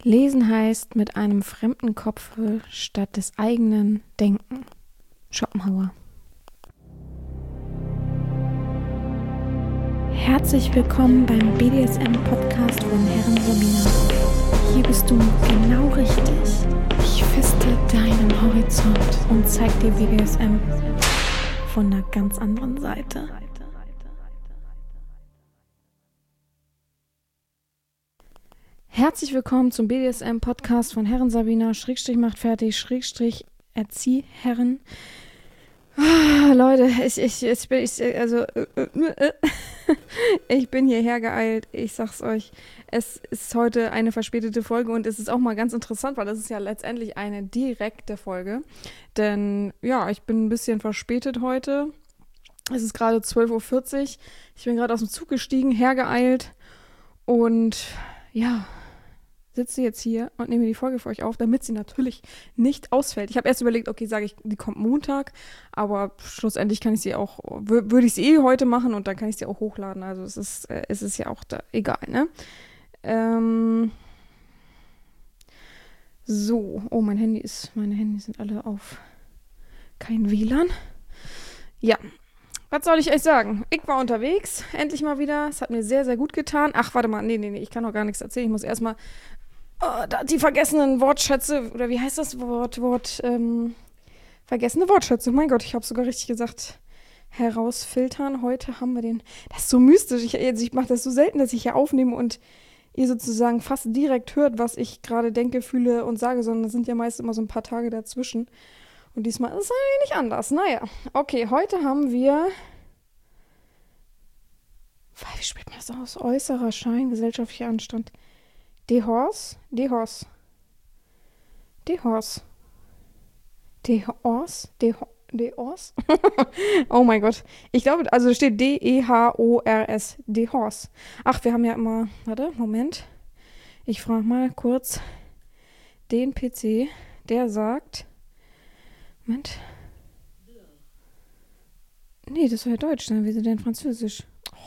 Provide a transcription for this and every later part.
Lesen heißt mit einem fremden Kopfe statt des eigenen Denken. Schopenhauer. Herzlich willkommen beim BDSM-Podcast von Herren Sabina. Hier bist du genau richtig. Ich feste deinen Horizont und zeig dir BDSM von einer ganz anderen Seite. Herzlich willkommen zum BDSM-Podcast von Herren Sabina, / macht fertig, / Erziehherren. Leute, ich bin hierher geeilt. Ich sag's euch, es ist heute eine verspätete Folge und es ist auch mal ganz interessant, weil das ist ja letztendlich eine direkte Folge. Denn ja, ich bin ein bisschen verspätet heute. Es ist gerade 12:40 Uhr. Ich bin gerade aus dem Zug gestiegen, hergeeilt und ja, sitze jetzt hier und nehme die Folge für euch auf, damit sie natürlich nicht ausfällt. Ich habe erst überlegt, okay, sage ich, die kommt Montag, aber schlussendlich kann ich sie auch, würde ich sie heute machen und dann kann ich sie auch hochladen. Also es ist ja auch da, egal, ne? So, oh, meine Handys sind alle auf kein WLAN. Ja, was soll ich euch sagen? Ich war unterwegs, endlich mal wieder. Es hat mir sehr, sehr gut getan. Ach, warte mal, nee, ich kann noch gar nichts erzählen. Ich muss erstmal die vergessenen Wortschätze, oder wie heißt das Wort, vergessene Wortschätze, mein Gott, ich habe sogar richtig gesagt, herausfiltern. Heute haben wir den, das ist so mystisch, ich mache das so selten, dass ich hier aufnehme und ihr sozusagen fast direkt hört, was ich gerade denke, fühle und sage, sondern das sind ja meist immer so ein paar Tage dazwischen. Und diesmal ist es eigentlich nicht anders. Naja, okay, heute haben wir, wie spricht man das aus? Äußerer Schein, gesellschaftlicher Anstand. Dehors. Oh mein Gott. Ich glaube, also steht D-E-H-O-R-S. Dehors. Ach, wir haben ja immer, warte, Moment. Ich frage mal kurz den PC, der sagt, Moment. Nee, das soll ja Deutsch sein. Wie ist denn Französisch?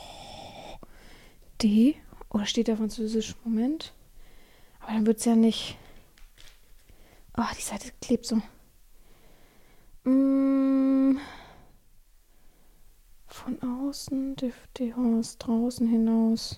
D, oder steht da Französisch? Moment. Aber dann wird es ja nicht. Oh, die Seite klebt so. Von außen, Dehors, draußen hinaus.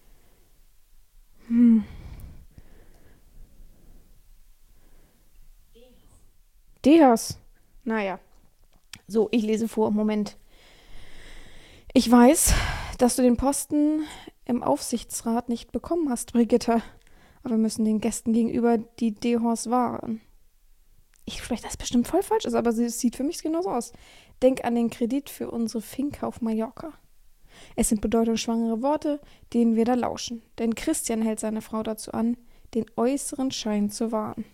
Dehors. Naja. So, ich lese vor. Moment. Ich weiß, dass du den Posten im Aufsichtsrat nicht bekommen hast, Brigitte. Aber wir müssen den Gästen gegenüber die Dehors wahren. Vielleicht das bestimmt voll falsch ist, aber es sieht für mich genauso aus. Denk an den Kredit für unsere Finca auf Mallorca. Es sind bedeutungsschwangere Worte, denen wir da lauschen. Denn Christian hält seine Frau dazu an, den äußeren Schein zu wahren.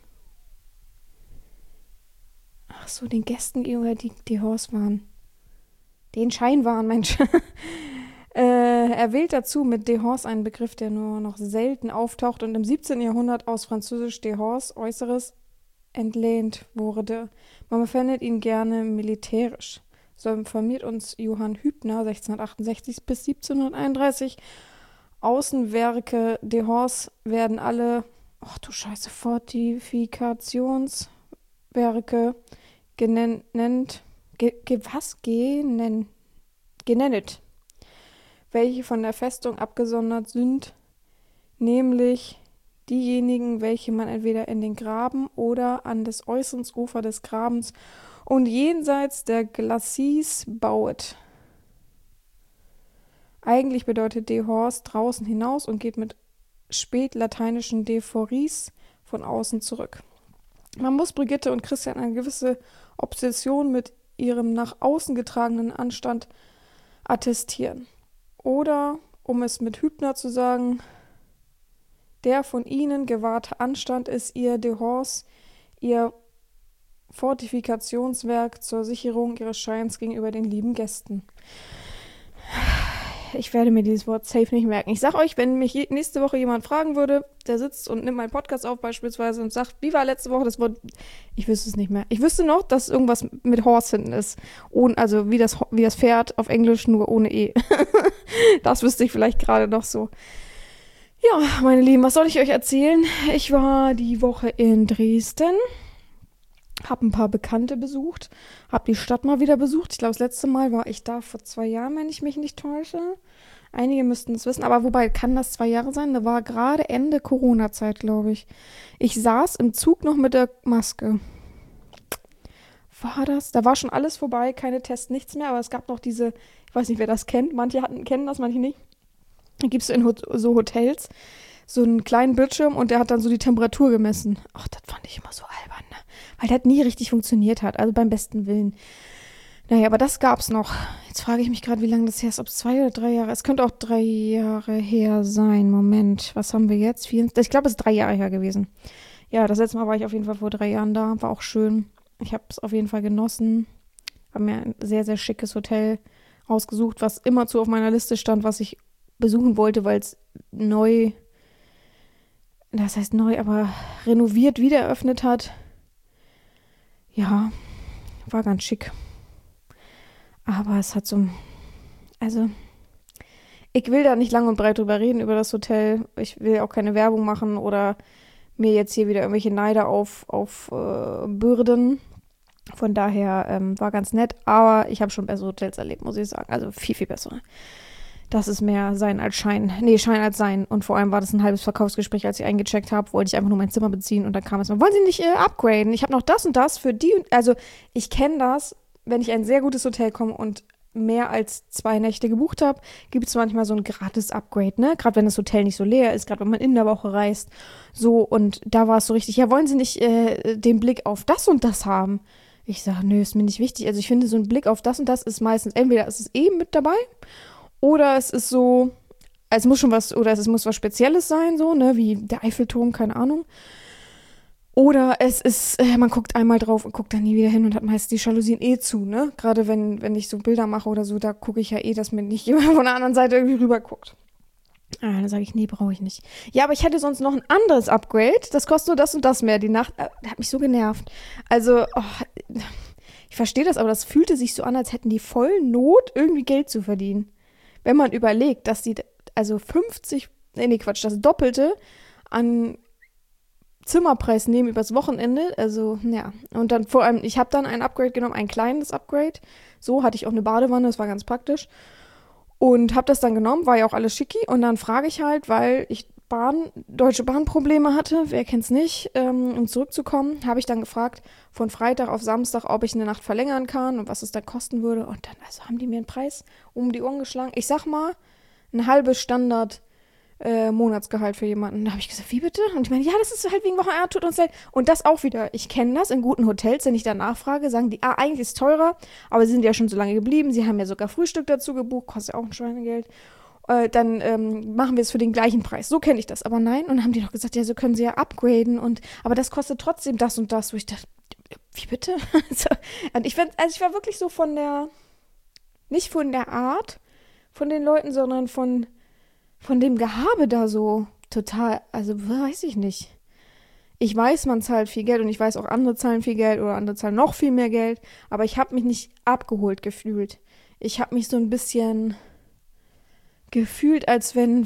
Ach so, den Gästen gegenüber die Dehors wahren. Den Schein wahren, Mensch. Er wählt dazu mit Dehors einen Begriff, der nur noch selten auftaucht und im 17. Jahrhundert aus Französisch Dehors, Äußeres, entlehnt wurde. Man verwendet ihn gerne militärisch. So informiert uns Johann Hübner 1668 bis 1731. Außenwerke Dehors werden alle, Fortifikationswerke genannt, welche von der Festung abgesondert sind, nämlich diejenigen, welche man entweder in den Graben oder an des äußeren Ufer des Grabens und jenseits der Glacis bauet. Eigentlich bedeutet Dehors draußen hinaus und geht mit spätlateinischen Deforis von außen zurück. Man muss Brigitte und Christian eine gewisse Obsession mit ihrem nach außen getragenen Anstand attestieren. Oder, um es mit Hübner zu sagen, der von ihnen gewahrte Anstand ist ihr Dehors, ihr Fortifikationswerk zur Sicherung ihres Scheins gegenüber den lieben Gästen. Ich werde mir dieses Wort safe nicht merken. Ich sag euch, wenn mich nächste Woche jemand fragen würde, der sitzt und nimmt meinen Podcast auf beispielsweise und sagt, wie war letzte Woche das Wort? Ich wüsste es nicht mehr. Ich wüsste noch, dass irgendwas mit Horse hinten ist. Also wie das Pferd auf Englisch, nur ohne E. Das wüsste ich vielleicht gerade noch so. Ja, meine Lieben, was soll ich euch erzählen? Ich war die Woche in Dresden, habe ein paar Bekannte besucht, habe die Stadt mal wieder besucht. Ich glaube, das letzte Mal war ich da vor 2 Jahren, wenn ich mich nicht täusche. Einige müssten es wissen, aber wobei kann das 2 Jahre sein? Da war gerade Ende Corona-Zeit, glaube ich. Ich saß im Zug noch mit der Maske. War das? Da war schon alles vorbei, keine Tests, nichts mehr, aber es gab noch diese, ich weiß nicht, wer das kennt, kennen das, manche nicht. Da gibt es in so Hotels so einen kleinen Bildschirm und der hat dann so die Temperatur gemessen. Ach, das fand ich immer so albern, ne? Weil das nie richtig funktioniert hat, also beim besten Willen. Naja, aber das gab's noch. Jetzt frage ich mich gerade, wie lange das her ist, ob es 2 oder 3 Jahre, es könnte auch 3 Jahre her sein. Moment, was haben wir jetzt? Ich glaube, es ist 3 Jahre her gewesen. Ja, das letzte Mal war ich auf jeden Fall vor 3 Jahren da, war auch schön. Ich habe es auf jeden Fall genossen. Habe mir ein sehr, sehr schickes Hotel ausgesucht, was immerzu auf meiner Liste stand, was ich besuchen wollte, weil es neu, das heißt neu, aber renoviert wieder eröffnet hat. Ja, war ganz schick. Aber es hat so, also ich will da nicht lang und breit drüber reden, über das Hotel. Ich will auch keine Werbung machen oder mir jetzt hier wieder irgendwelche Neider auf bürden. Von daher war ganz nett, aber ich habe schon bessere Hotels erlebt, muss ich sagen. Also viel, viel bessere. Das ist mehr Sein als Schein. Nee, Schein als Sein. Und vor allem war das ein halbes Verkaufsgespräch, als ich eingecheckt habe, wollte ich einfach nur mein Zimmer beziehen und dann kam es mal, wollen Sie nicht upgraden? Ich habe noch das und das für die. Also ich kenne das, wenn ich in ein sehr gutes Hotel komme und mehr als 2 Nächte gebucht habe, gibt es manchmal so ein gratis Upgrade, ne? Gerade wenn das Hotel nicht so leer ist, gerade wenn man in der Woche reist. So, und da war es so richtig, ja, wollen Sie nicht den Blick auf das und das haben? Ich sage, nö, ist mir nicht wichtig. Also ich finde, so ein Blick auf das und das ist meistens, entweder ist es eben mit dabei oder es ist so, es muss schon was, oder es muss was Spezielles sein, so, ne, wie der Eiffelturm, keine Ahnung. Oder es ist, man guckt einmal drauf und guckt dann nie wieder hin und hat meist die Jalousien zu, ne? Gerade wenn ich so Bilder mache oder so, da gucke ich ja dass mir nicht jemand von der anderen Seite irgendwie rüber guckt. Ah, dann sage ich, nee, brauche ich nicht. Ja, aber ich hätte sonst noch ein anderes Upgrade. Das kostet nur das und das mehr. Die Nacht, hat mich so genervt. Also, ich verstehe das, aber das fühlte sich so an, als hätten die voll Not, irgendwie Geld zu verdienen. Wenn man überlegt, dass die, also 50, nee, Quatsch, das Doppelte an Zimmerpreis nehmen übers Wochenende, also, ja. Und dann vor allem, ich habe dann ein Upgrade genommen, ein kleines Upgrade. So hatte ich auch eine Badewanne, das war ganz praktisch. Und habe das dann genommen, war ja auch alles schicki. Und dann frage ich halt, weil ich Deutsche Bahn Probleme hatte, wer kennt's nicht, um zurückzukommen, habe ich dann gefragt, von Freitag auf Samstag, ob ich eine Nacht verlängern kann und was es dann kosten würde. Und dann, also haben die mir einen Preis um die Ohren geschlagen. Ich sag mal, ein halbes Standard Monatsgehalt für jemanden. Da habe ich gesagt, wie bitte? Und ich meine, ja, das ist halt wegen Woche, tut uns leid. Und das auch wieder, ich kenne das in guten Hotels, wenn ich da nachfrage, sagen die, eigentlich ist es teurer, aber sie sind ja schon so lange geblieben, sie haben ja sogar Frühstück dazu gebucht, kostet ja auch ein Schweinegeld. Dann machen wir es für den gleichen Preis. So kenne ich das. Aber nein, und dann haben die noch gesagt, ja, so können sie ja upgraden aber das kostet trotzdem das und das. Wo ich dachte, wie bitte? Und ich war wirklich so nicht von der Art von den Leuten, sondern von dem Gehabe da so total, also weiß ich nicht. Ich weiß, man zahlt viel Geld und ich weiß auch, andere zahlen viel Geld oder andere zahlen noch viel mehr Geld, aber ich habe mich nicht abgeholt gefühlt. Ich habe mich so ein bisschen gefühlt, als wenn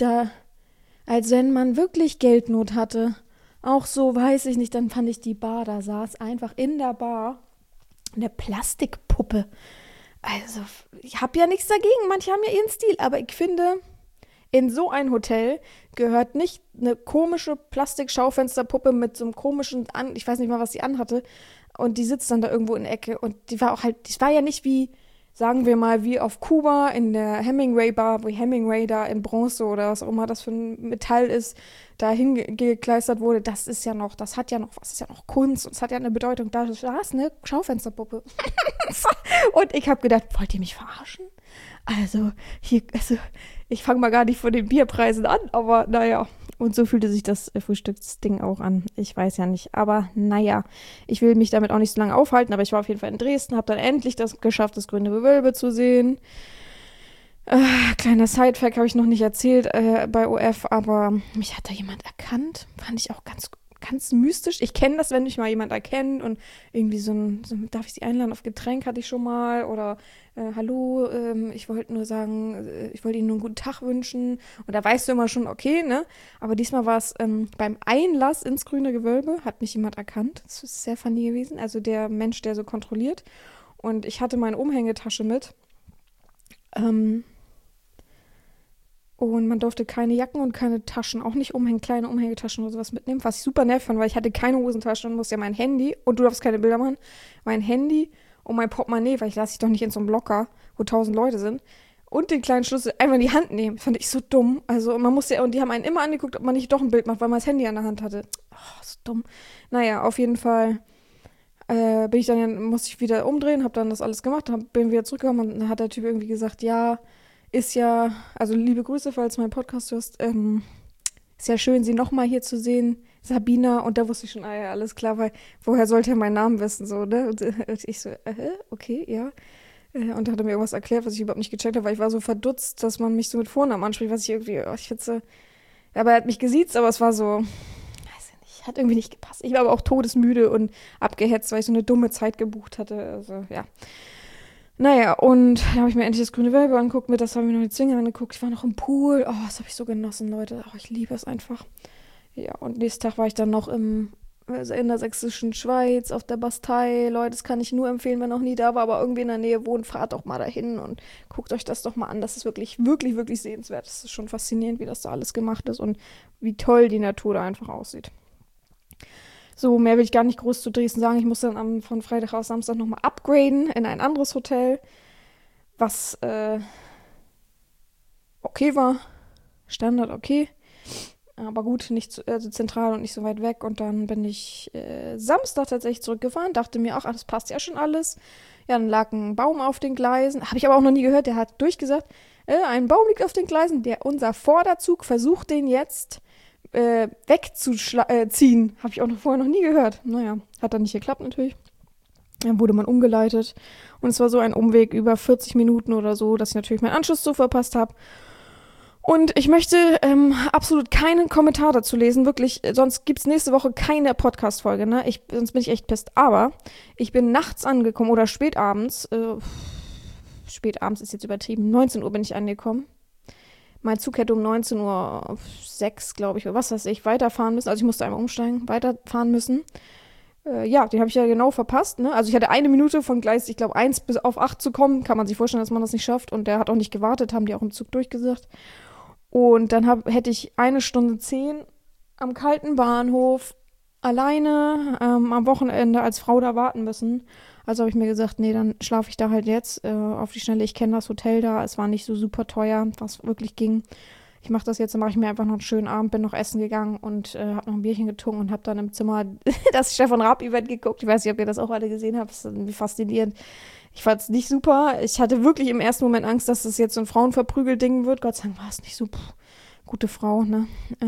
man wirklich Geldnot hatte. Auch so, weiß ich nicht, dann fand ich die Bar, da saß einfach in der Bar eine Plastikpuppe. Also, ich habe ja nichts dagegen, manche haben ja ihren Stil, aber ich finde, in so ein Hotel gehört nicht eine komische Plastikschaufensterpuppe mit so einem komischen, ich weiß nicht mal, was sie anhatte, und die sitzt dann da irgendwo in der Ecke und die war ja nicht wie, sagen wir mal, wie auf Kuba in der Hemingway Bar, wo Hemingway da in Bronze oder was auch immer das für ein Metall ist, da hingekleistert wurde. Das ist ja noch, das hat ja noch was, das ist ja noch Kunst und es hat ja eine Bedeutung. Da ist eine Schaufensterpuppe. Und ich habe gedacht, wollt ihr mich verarschen? Also, ich fange mal gar nicht von den Bierpreisen an, aber naja. Und so fühlte sich das Frühstücksding auch an. Ich weiß ja nicht. Aber naja, ich will mich damit auch nicht so lange aufhalten, aber ich war auf jeden Fall in Dresden, habe dann endlich das geschafft, das Grüne Gewölbe zu sehen. Kleiner Sidefact habe ich noch nicht erzählt bei OF, aber mich hat da jemand erkannt. Fand ich auch ganz, ganz mystisch. Ich kenne das, wenn mich mal jemand erkennt und irgendwie darf ich Sie einladen auf Getränk, hatte ich schon mal. Oder hallo, ich wollte nur sagen, ich wollte Ihnen nur einen guten Tag wünschen. Und da weißt du immer schon, okay, ne? Aber diesmal war es beim Einlass ins grüne Gewölbe, hat mich jemand erkannt. Das ist sehr funny gewesen. Also der Mensch, der so kontrolliert. Und ich hatte meine Umhängetasche mit. Und man durfte keine Jacken und keine Taschen, auch nicht kleine Umhängetaschen oder sowas mitnehmen, was ich super nervig fand, weil ich hatte keine Hosentasche und musste ja mein Handy, und du darfst keine Bilder machen, mein Handy und mein Portemonnaie, weil ich lasse dich doch nicht in so einem Locker, wo 1000 Leute sind, und den kleinen Schlüssel einfach in die Hand nehmen. Fand ich so dumm. Also man musste ja, und die haben einen immer angeguckt, ob man nicht doch ein Bild macht, weil man das Handy an der Hand hatte. Oh, so dumm. Naja, auf jeden Fall musste ich wieder umdrehen, habe dann das alles gemacht, bin wieder zurückgekommen und dann hat der Typ irgendwie gesagt, ja, ist ja, also liebe Grüße, falls du meinen Podcast hörst, ist ja schön, Sie nochmal hier zu sehen, Sabina, und da wusste ich schon, ja, alles klar, weil woher sollte er meinen Namen wissen, so, ne? Und ich so, okay, ja. Und da hat er mir irgendwas erklärt, was ich überhaupt nicht gecheckt habe, weil ich war so verdutzt, dass man mich so mit Vornamen anspricht, was ich irgendwie, ich finde so, aber er hat mich gesiezt, aber es war so, weiß ich nicht, hat irgendwie nicht gepasst. Ich war aber auch todesmüde und abgehetzt, weil ich so eine dumme Zeit gebucht hatte, also, ja. Naja, und da habe ich mir endlich das grüne Gewölbe angeguckt, mittags habe ich mir noch die Zwinge angeguckt, ich war noch im Pool, oh, das habe ich so genossen, Leute, oh, ich liebe es einfach. Ja, und nächsten Tag war ich dann noch in der sächsischen Schweiz auf der Bastei, Leute, das kann ich nur empfehlen, wer noch nie da war, aber irgendwie in der Nähe wohnt, fahrt doch mal dahin und guckt euch das doch mal an, das ist wirklich, wirklich, wirklich sehenswert, das ist schon faszinierend, wie das da alles gemacht ist und wie toll die Natur da einfach aussieht. So, mehr will ich gar nicht groß zu Dresden sagen. Ich muss dann von Freitag auf Samstag nochmal upgraden in ein anderes Hotel, was okay war. Standard okay. Aber gut, nicht also zentral und nicht so weit weg. Und dann bin ich Samstag tatsächlich zurückgefahren. Dachte mir, ach, das passt ja schon alles. Ja, dann lag ein Baum auf den Gleisen. Habe ich aber auch noch nie gehört. Der hat durchgesagt, ein Baum liegt auf den Gleisen. Unser Vorderzug versucht den jetzt wegzuziehen. Habe ich auch vorher noch nie gehört. Naja, hat dann nicht geklappt natürlich. Dann wurde man umgeleitet. Und es war so ein Umweg über 40 Minuten oder so, dass ich natürlich meinen Anschluss so verpasst habe. Und ich möchte absolut keinen Kommentar dazu lesen, wirklich, sonst gibt es nächste Woche keine Podcast-Folge, ne? Sonst bin ich echt pisst. Aber ich bin nachts angekommen oder spätabends, spätabends ist jetzt übertrieben, 19 Uhr bin ich angekommen. Mein Zug hätte um 19:06 Uhr, glaube ich, oder was weiß ich, weiterfahren müssen. Also ich musste einmal umsteigen, weiterfahren müssen. Ja, den habe ich ja genau verpasst. Ne? Also ich hatte 1 Minute von Gleis, ich glaube, 1 bis auf 8 zu kommen. Kann man sich vorstellen, dass man das nicht schafft. Und der hat auch nicht gewartet, haben die auch im Zug durchgesagt. Und dann hätte ich 1:10 am kalten Bahnhof alleine am Wochenende als Frau da warten müssen. Also habe ich mir gesagt, nee, dann schlafe ich da halt jetzt auf die Schnelle. Ich kenne das Hotel da, es war nicht so super teuer, was wirklich ging. Ich mache das jetzt, dann mache ich mir einfach noch einen schönen Abend, bin noch essen gegangen und habe noch ein Bierchen getrunken und habe dann im Zimmer das Stefan Raab-Event geguckt. Ich weiß nicht, ob ihr das auch alle gesehen habt, das ist irgendwie faszinierend. Ich fand es nicht super. Ich hatte wirklich im ersten Moment Angst, dass das jetzt so ein Frauenverprügel-Ding wird. Gott sei Dank war es nicht so. Gute Frau, ne?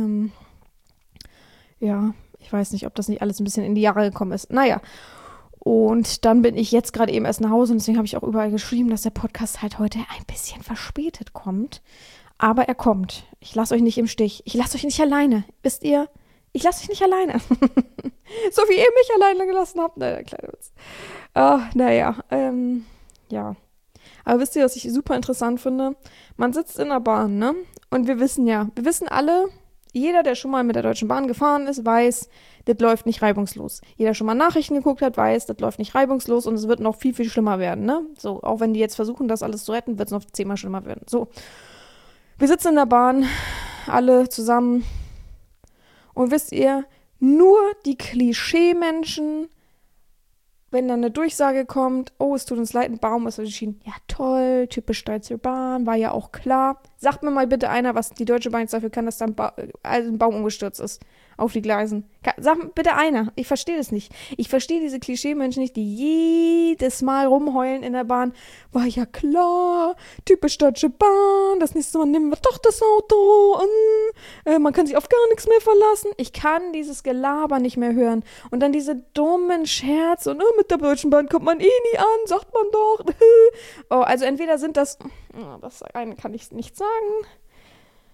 Ja, ich weiß nicht, ob das nicht alles ein bisschen in die Jahre gekommen ist. Naja. Und dann bin ich jetzt gerade eben erst nach Hause und deswegen habe ich auch überall geschrieben, dass der Podcast halt heute ein bisschen verspätet kommt. Aber er kommt. Ich lasse euch nicht im Stich. Ich lasse euch nicht alleine. Wisst ihr? Ich lasse euch nicht alleine. So wie ihr mich alleine gelassen habt. Naja, kleiner Witz. Naja, ja. Aber wisst ihr, was ich super interessant finde? Man sitzt in der Bahn, ne? Und wir wissen alle, jeder, der schon mal mit der Deutschen Bahn gefahren ist, weiß, das läuft nicht reibungslos. Jeder, der schon mal Nachrichten geguckt hat, weiß, das läuft nicht reibungslos und es wird noch viel, viel schlimmer werden, ne? So, auch wenn die jetzt versuchen, das alles zu retten, wird es noch 10-mal schlimmer werden. So. Wir sitzen in der Bahn, alle zusammen. Und wisst ihr, nur die Klischee-Menschen, wenn dann eine Durchsage kommt, oh, es tut uns leid, ein Baum ist erschienen. Ja, toll, typisch Deutsche Bahn, war ja auch klar. Sagt mir mal bitte einer, was die Deutsche Bahn jetzt dafür kann, dass da ein Baum umgestürzt ist auf die Gleisen. Sag bitte einer, ich verstehe das nicht. Ich verstehe diese Klischee-Menschen nicht, die jedes Mal rumheulen in der Bahn. War ja klar, typisch Deutsche Bahn, das nächste Mal nehmen wir doch das Auto an. Man kann sich auf gar nichts mehr verlassen. Ich kann dieses Gelaber nicht mehr hören. Und dann diese dummen Scherze und mit der Deutschen Bahn kommt man eh nie an, sagt man doch. Oh, also entweder sind das eine kann ich nicht sagen.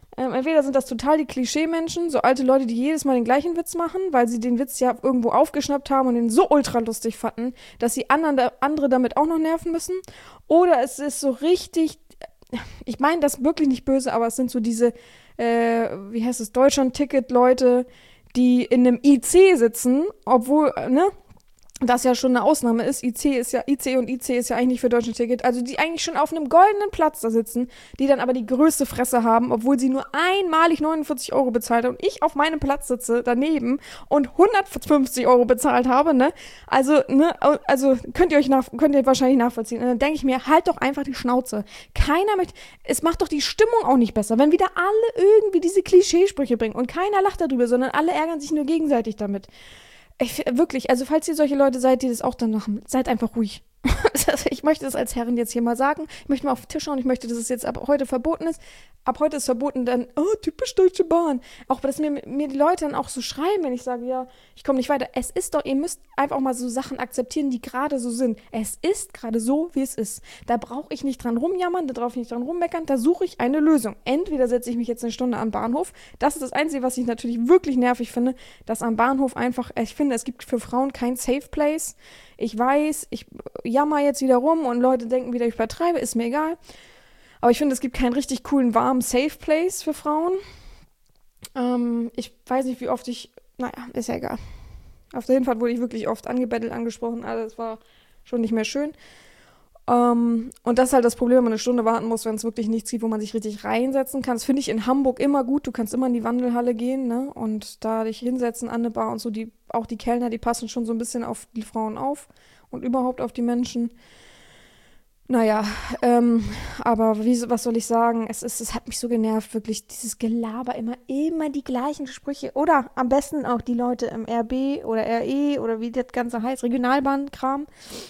Entweder sind das total die Klischee-Menschen, so alte Leute, die jedes Mal den gleichen Witz machen, weil sie den Witz ja irgendwo aufgeschnappt haben und den so ultra lustig fanden, dass sie andere damit auch noch nerven müssen. Oder es ist so richtig, ich meine das wirklich nicht böse, aber es sind so diese, wie heißt es, Deutschland-Ticket-Leute, die in einem IC sitzen, obwohl, ne? Das ja schon eine Ausnahme ist. IC und IC ist ja eigentlich nicht für Deutschland-Ticket. Also die eigentlich schon auf einem goldenen Platz da sitzen, die dann aber die größte Fresse haben, obwohl sie nur einmalig 49 Euro bezahlt haben und ich auf meinem Platz sitze daneben und 150 Euro bezahlt habe, ne? Also könnt ihr wahrscheinlich nachvollziehen. Und dann denke ich mir, halt doch einfach die Schnauze. Es macht doch die Stimmung auch nicht besser, wenn wieder alle irgendwie diese Klischeesprüche bringen und keiner lacht darüber, sondern alle ärgern sich nur gegenseitig damit. Wirklich, also falls ihr solche Leute seid, die das auch dann machen, seid einfach ruhig. Ich möchte das als Herrin jetzt hier mal sagen. Ich möchte mal auf den Tisch schauen. Ich möchte, dass es jetzt ab heute verboten ist. Ab heute ist verboten dann, typisch Deutsche Bahn. Auch, dass mir die Leute dann auch so schreiben, wenn ich sage, ja, ich komme nicht weiter. Es ist doch, ihr müsst einfach auch mal so Sachen akzeptieren, die gerade so sind. Es ist gerade so, wie es ist. Da brauche ich nicht dran rumjammern, da brauche ich nicht dran rummeckern. Da suche ich eine Lösung. Entweder setze ich mich jetzt eine Stunde am Bahnhof. Das ist das Einzige, was ich natürlich wirklich nervig finde, dass am Bahnhof einfach, ich finde, es gibt für Frauen kein Safe Place. Ich weiß, ich jammer jetzt wieder rum und Leute denken wieder, ich übertreibe, ist mir egal. Aber ich finde, es gibt keinen richtig coolen, warmen Safe Place für Frauen. Ich weiß nicht, wie oft ist ja egal. Auf der Hinfahrt wurde ich wirklich oft angebettelt, angesprochen, alles war schon nicht mehr schön. Und das ist halt das Problem, wenn man eine Stunde warten muss, wenn es wirklich nichts gibt, wo man sich richtig reinsetzen kann. Das finde ich in Hamburg immer gut. Du kannst immer in die Wandelhalle gehen, ne? Und da dich hinsetzen an eine Bar und so. Auch die Kellner, die passen schon so ein bisschen auf die Frauen auf und überhaupt auf die Menschen. Naja, aber was soll ich sagen? Es hat mich so genervt, wirklich, dieses Gelaber, immer die gleichen Sprüche. Oder am besten auch die Leute im RB oder RE oder wie das Ganze heißt, Regionalbahnkram,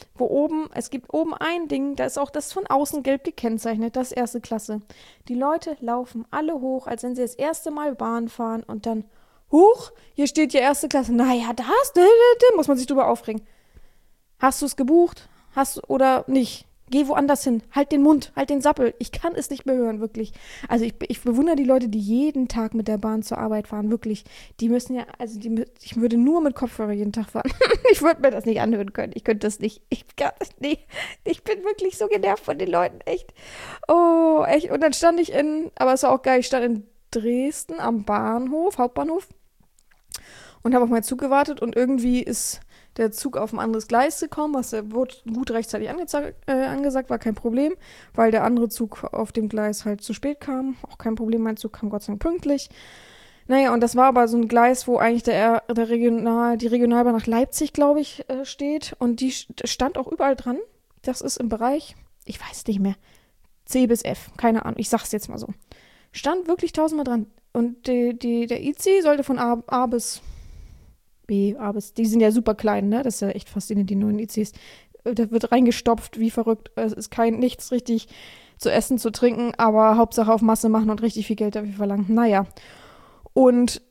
es gibt oben ein Ding, da ist auch das von außen gelb gekennzeichnet, das erste Klasse. Die Leute laufen alle hoch, als wenn sie das erste Mal Bahn fahren und dann, huch, hier steht ja erste Klasse. Naja, muss man sich drüber aufregen. Hast du es gebucht? Oder nicht? Geh woanders hin. Halt den Mund, halt den Sappel. Ich kann es nicht mehr hören, wirklich. Also ich bewundere die Leute, die jeden Tag mit der Bahn zur Arbeit fahren, wirklich. Die müssen ja, ich würde nur mit Kopfhörer jeden Tag fahren. Ich würde mir das nicht anhören können. Ich könnte das nicht. Ich bin wirklich so genervt von den Leuten, echt. Oh, echt. Und dann stand ich aber es war auch geil, ich stand in Dresden am Hauptbahnhof und habe auf meinen Zug gewartet und irgendwie ist der Zug auf ein anderes Gleis gekommen, wurde gut rechtzeitig angesagt, war kein Problem, weil der andere Zug auf dem Gleis halt zu spät kam. Auch kein Problem, mein Zug kam Gott sei Dank pünktlich. Naja, und das war aber so ein Gleis, wo eigentlich die Regionalbahn nach Leipzig, glaube ich, steht. Und die stand auch überall dran. Das ist im Bereich, ich weiß nicht mehr, C bis F, keine Ahnung, ich sag's jetzt mal so. Stand wirklich tausendmal dran. Und der IC sollte von A bis B, die sind ja super klein, ne? Das ist ja echt faszinierend, die neuen ICs. Da wird reingestopft, wie verrückt. Es ist nichts richtig zu essen, zu trinken, aber Hauptsache auf Masse machen und richtig viel Geld dafür verlangen. Naja. Und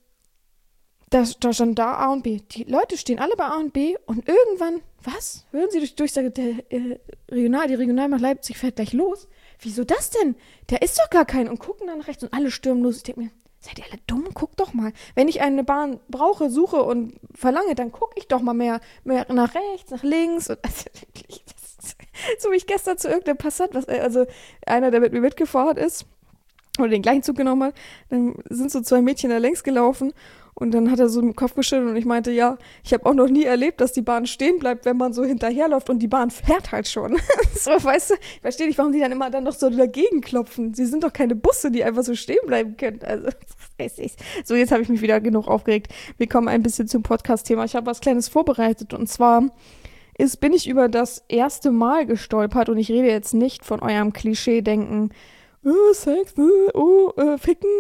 da stand da A und B. Die Leute stehen alle bei A und B und irgendwann, was? Hören Sie durch Durchsage, die Regionalbahn nach Leipzig fährt gleich los? Wieso das denn? Der ist doch gar kein. Und gucken dann rechts und alle stürmen los. Ich denke mir, seid ihr alle dumm? Guckt doch mal. Wenn ich eine Bahn brauche, suche und verlange, dann gucke ich doch mal mehr nach rechts, nach links. Und also wirklich, so wie ich gestern zu irgendeinem Passat, also einer, der mit mir mitgefahren ist, oder den gleichen Zug genommen hat, dann sind so zwei Mädchen da längs gelaufen und dann hat er so den Kopf geschüttelt und ich meinte, ja, ich habe auch noch nie erlebt, dass die Bahn stehen bleibt, wenn man so hinterherläuft und die Bahn fährt halt schon. So, weißt du, ich verstehe nicht, warum die dann immer dann noch so dagegen klopfen. Sie sind doch keine Busse, die einfach so stehen bleiben können. Also, so, jetzt habe ich mich wieder genug aufgeregt. Wir kommen ein bisschen zum Podcast-Thema. Ich habe was Kleines vorbereitet und zwar bin ich über das erste Mal gestolpert und ich rede jetzt nicht von eurem Klischee-Denken, Sex, Ficken,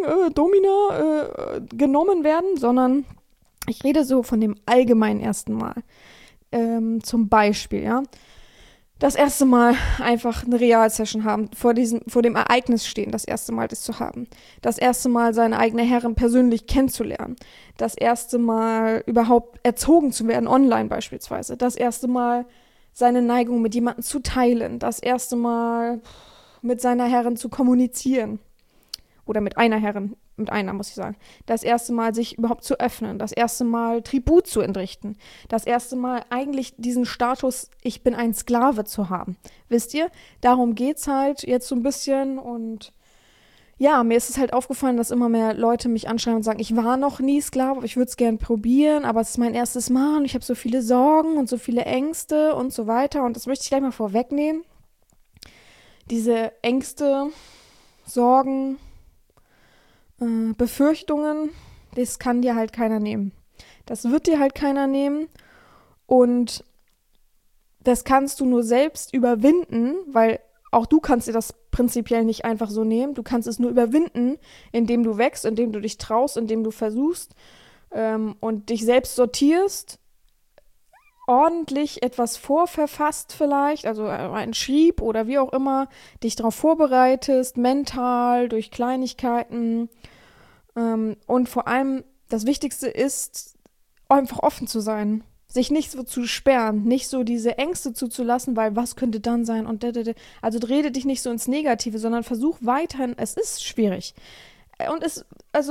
Domina, genommen werden, sondern ich rede so von dem allgemeinen ersten Mal. Zum Beispiel, ja, das erste Mal einfach eine Realsession haben, vor dem Ereignis stehen, das erste Mal das zu haben. Das erste Mal seine eigene Herrin persönlich kennenzulernen. Das erste Mal überhaupt erzogen zu werden, online beispielsweise. Das erste Mal seine Neigung mit jemandem zu teilen. Das erste Mal mit seiner Herrin zu kommunizieren. oder mit einer Herrin, mit einer muss ich sagen, das erste Mal sich überhaupt zu öffnen, das erste Mal Tribut zu entrichten, das erste Mal eigentlich diesen Status, ich bin ein Sklave zu haben. Wisst ihr, darum geht's halt jetzt so ein bisschen und ja, mir ist es halt aufgefallen, dass immer mehr Leute mich anschreiben und sagen, ich war noch nie Sklave, aber ich würde es gern probieren, aber es ist mein erstes Mal und ich habe so viele Sorgen und so viele Ängste und so weiter. Und das möchte ich gleich mal vorwegnehmen. Diese Ängste, Sorgen, Befürchtungen, das kann dir halt keiner nehmen. Das wird dir halt keiner nehmen und das kannst du nur selbst überwinden, weil auch du kannst dir das prinzipiell nicht einfach so nehmen. Du kannst es nur überwinden, indem du wächst, indem du dich traust, indem du versuchst und dich selbst sortierst, ordentlich etwas vorverfasst vielleicht, also ein Schrieb oder wie auch immer, dich darauf vorbereitest, mental, durch Kleinigkeiten. Und vor allem das Wichtigste ist, einfach offen zu sein. Sich nicht so zu sperren, nicht so diese Ängste zuzulassen, weil was könnte dann sein und also rede dich nicht so ins Negative, sondern versuch weiterhin, es ist schwierig. Und es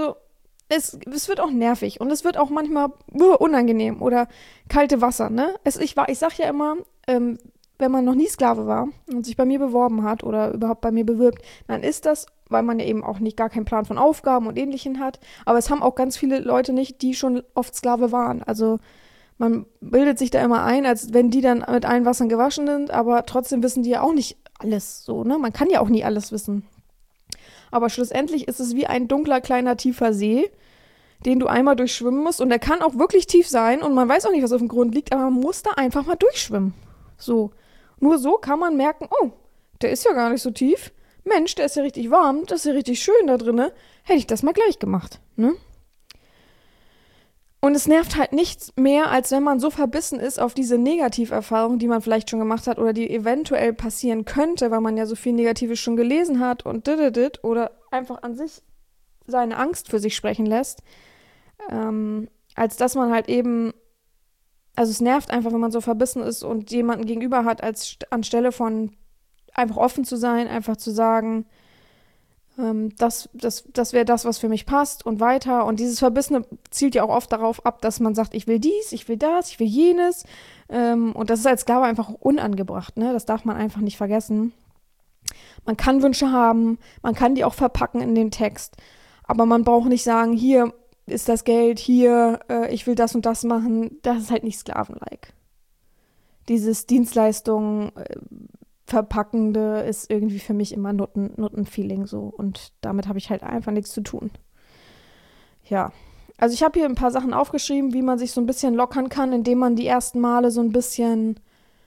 wird auch nervig und es wird auch manchmal unangenehm oder kalte Wasser, ne? Ich sag ja immer, wenn man noch nie Sklave war und sich bei mir beworben hat oder überhaupt bei mir bewirbt, dann ist das, weil man ja eben auch nicht gar keinen Plan von Aufgaben und Ähnlichem hat, aber es haben auch ganz viele Leute nicht, die schon oft Sklave waren, also man bildet sich da immer ein, als wenn die dann mit allen Wassern gewaschen sind, aber trotzdem wissen die ja auch nicht alles so, ne? Man kann ja auch nie alles wissen. Aber schlussendlich ist es wie ein dunkler, kleiner, tiefer See, den du einmal durchschwimmen musst. Und der kann auch wirklich tief sein und man weiß auch nicht, was auf dem Grund liegt, aber man muss da einfach mal durchschwimmen. So. Nur so kann man merken, oh, der ist ja gar nicht so tief. Mensch, der ist ja richtig warm, das ist ja richtig schön da drinne. Hätte ich das mal gleich gemacht, ne? Und es nervt halt nichts mehr, als wenn man so verbissen ist auf diese Negativerfahrung, die man vielleicht schon gemacht hat oder die eventuell passieren könnte, weil man ja so viel Negatives schon gelesen hat und oder einfach an sich seine Angst für sich sprechen lässt, als dass man halt eben, also es nervt einfach, wenn man so verbissen ist und jemanden gegenüber hat, anstelle von einfach offen zu sein, einfach zu sagen, das wäre das, was für mich passt und weiter. Und dieses Verbissene zielt ja auch oft darauf ab, dass man sagt, ich will dies, ich will das, ich will jenes. Und das ist als Sklave einfach unangebracht, ne? Das darf man einfach nicht vergessen. Man kann Wünsche haben, man kann die auch verpacken in den Text. Aber man braucht nicht sagen, hier ist das Geld, hier, ich will das und das machen. Das ist halt nicht sklavenlike. Dieses Dienstleistung Verpackende ist irgendwie für mich immer Nutten-Feeling so. Und damit habe ich halt einfach nichts zu tun. Ja, also ich habe hier ein paar Sachen aufgeschrieben, wie man sich so ein bisschen lockern kann, indem man die ersten Male so ein bisschen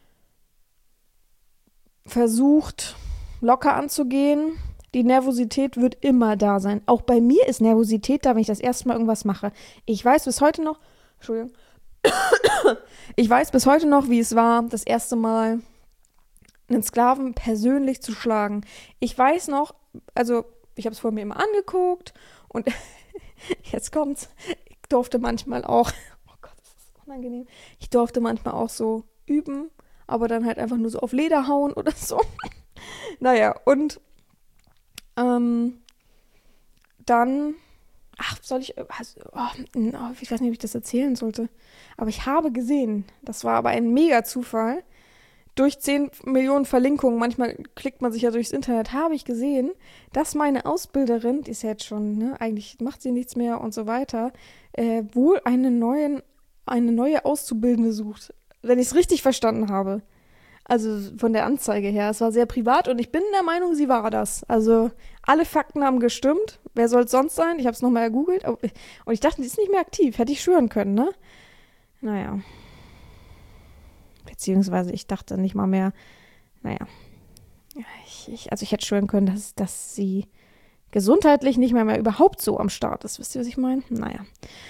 versucht, locker anzugehen. Die Nervosität wird immer da sein. Auch bei mir ist Nervosität da, wenn ich das erste Mal irgendwas mache. Ich weiß bis heute noch, Entschuldigung, ich weiß bis heute noch, wie es war, das erste Mal einen Sklaven persönlich zu schlagen. Ich weiß noch, also ich habe es vor mir immer angeguckt und jetzt kommt's, ich durfte manchmal auch, oh Gott, das ist unangenehm, ich durfte manchmal auch so üben, aber dann halt einfach nur so auf Leder hauen oder so. Naja, und dann, ich weiß nicht, ob ich das erzählen sollte, aber ich habe gesehen, das war aber ein Mega-Zufall, durch 10 Millionen Verlinkungen, manchmal klickt man sich ja durchs Internet, habe ich gesehen, dass meine Ausbilderin, die ist ja jetzt schon, ne, eigentlich macht sie nichts mehr und so weiter, wohl eine neue Auszubildende sucht, wenn ich es richtig verstanden habe. Also von der Anzeige her. Es war sehr privat und ich bin der Meinung, sie war das. Also alle Fakten haben gestimmt. Wer soll es sonst sein? Ich habe es nochmal gegoogelt. Und ich dachte, die ist nicht mehr aktiv. Hätte ich schwören können, ne? Naja. Beziehungsweise ich dachte nicht mal mehr, naja. Ich hätte schwören können, dass sie gesundheitlich nicht mehr überhaupt so am Start ist. Wisst ihr, was ich meine? Naja.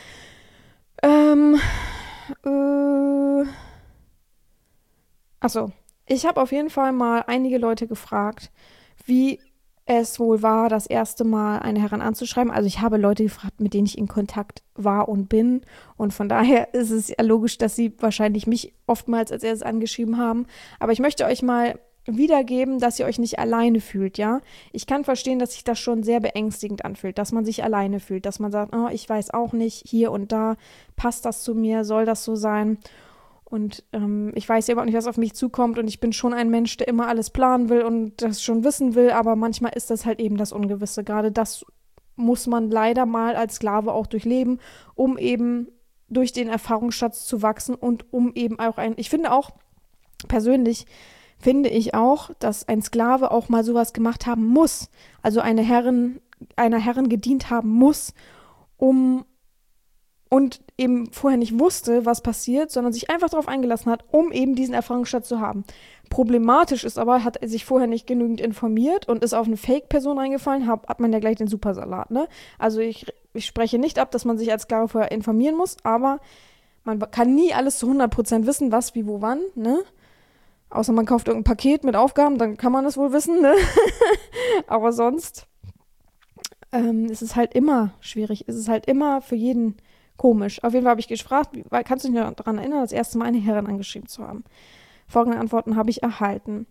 Achso. Ich habe auf jeden Fall mal einige Leute gefragt, wie es wohl war, das erste Mal eine Herren anzuschreiben. Also ich habe Leute gefragt, mit denen ich in Kontakt war und bin. Und von daher ist es ja logisch, dass sie wahrscheinlich mich oftmals als erstes angeschrieben haben. Aber ich möchte euch mal wiedergeben, dass ihr euch nicht alleine fühlt, ja. Ich kann verstehen, dass sich das schon sehr beängstigend anfühlt, dass man sich alleine fühlt, dass man sagt, oh, ich weiß auch nicht, hier und da, passt das zu mir, soll das so sein? Und ich weiß ja überhaupt nicht, was auf mich zukommt und ich bin schon ein Mensch, der immer alles planen will und das schon wissen will, aber manchmal ist das halt eben das Ungewisse. Gerade das muss man leider mal als Sklave auch durchleben, um eben durch den Erfahrungsschatz zu wachsen und um eben auch ich finde auch, persönlich finde ich auch, dass ein Sklave auch mal sowas gemacht haben muss, also einer Herrin gedient haben muss, und eben vorher nicht wusste, was passiert, sondern sich einfach darauf eingelassen hat, um eben diesen Erfahrungsschatz zu haben. Problematisch ist aber, hat er sich vorher nicht genügend informiert und ist auf eine Fake-Person reingefallen, hat man ja gleich den Supersalat, ne? Also ich spreche nicht ab, dass man sich als Sklave vorher informieren muss, aber man kann nie alles zu 100% wissen, was, wie, wo, wann, ne? Außer man kauft irgendein Paket mit Aufgaben, dann kann man das wohl wissen, ne? Aber sonst ist es halt immer schwierig. Es ist halt immer für jeden komisch. Auf jeden Fall habe ich gefragt, kannst du dich noch daran erinnern, das erste Mal eine Herrin angeschrieben zu haben? Folgende Antworten habe ich erhalten.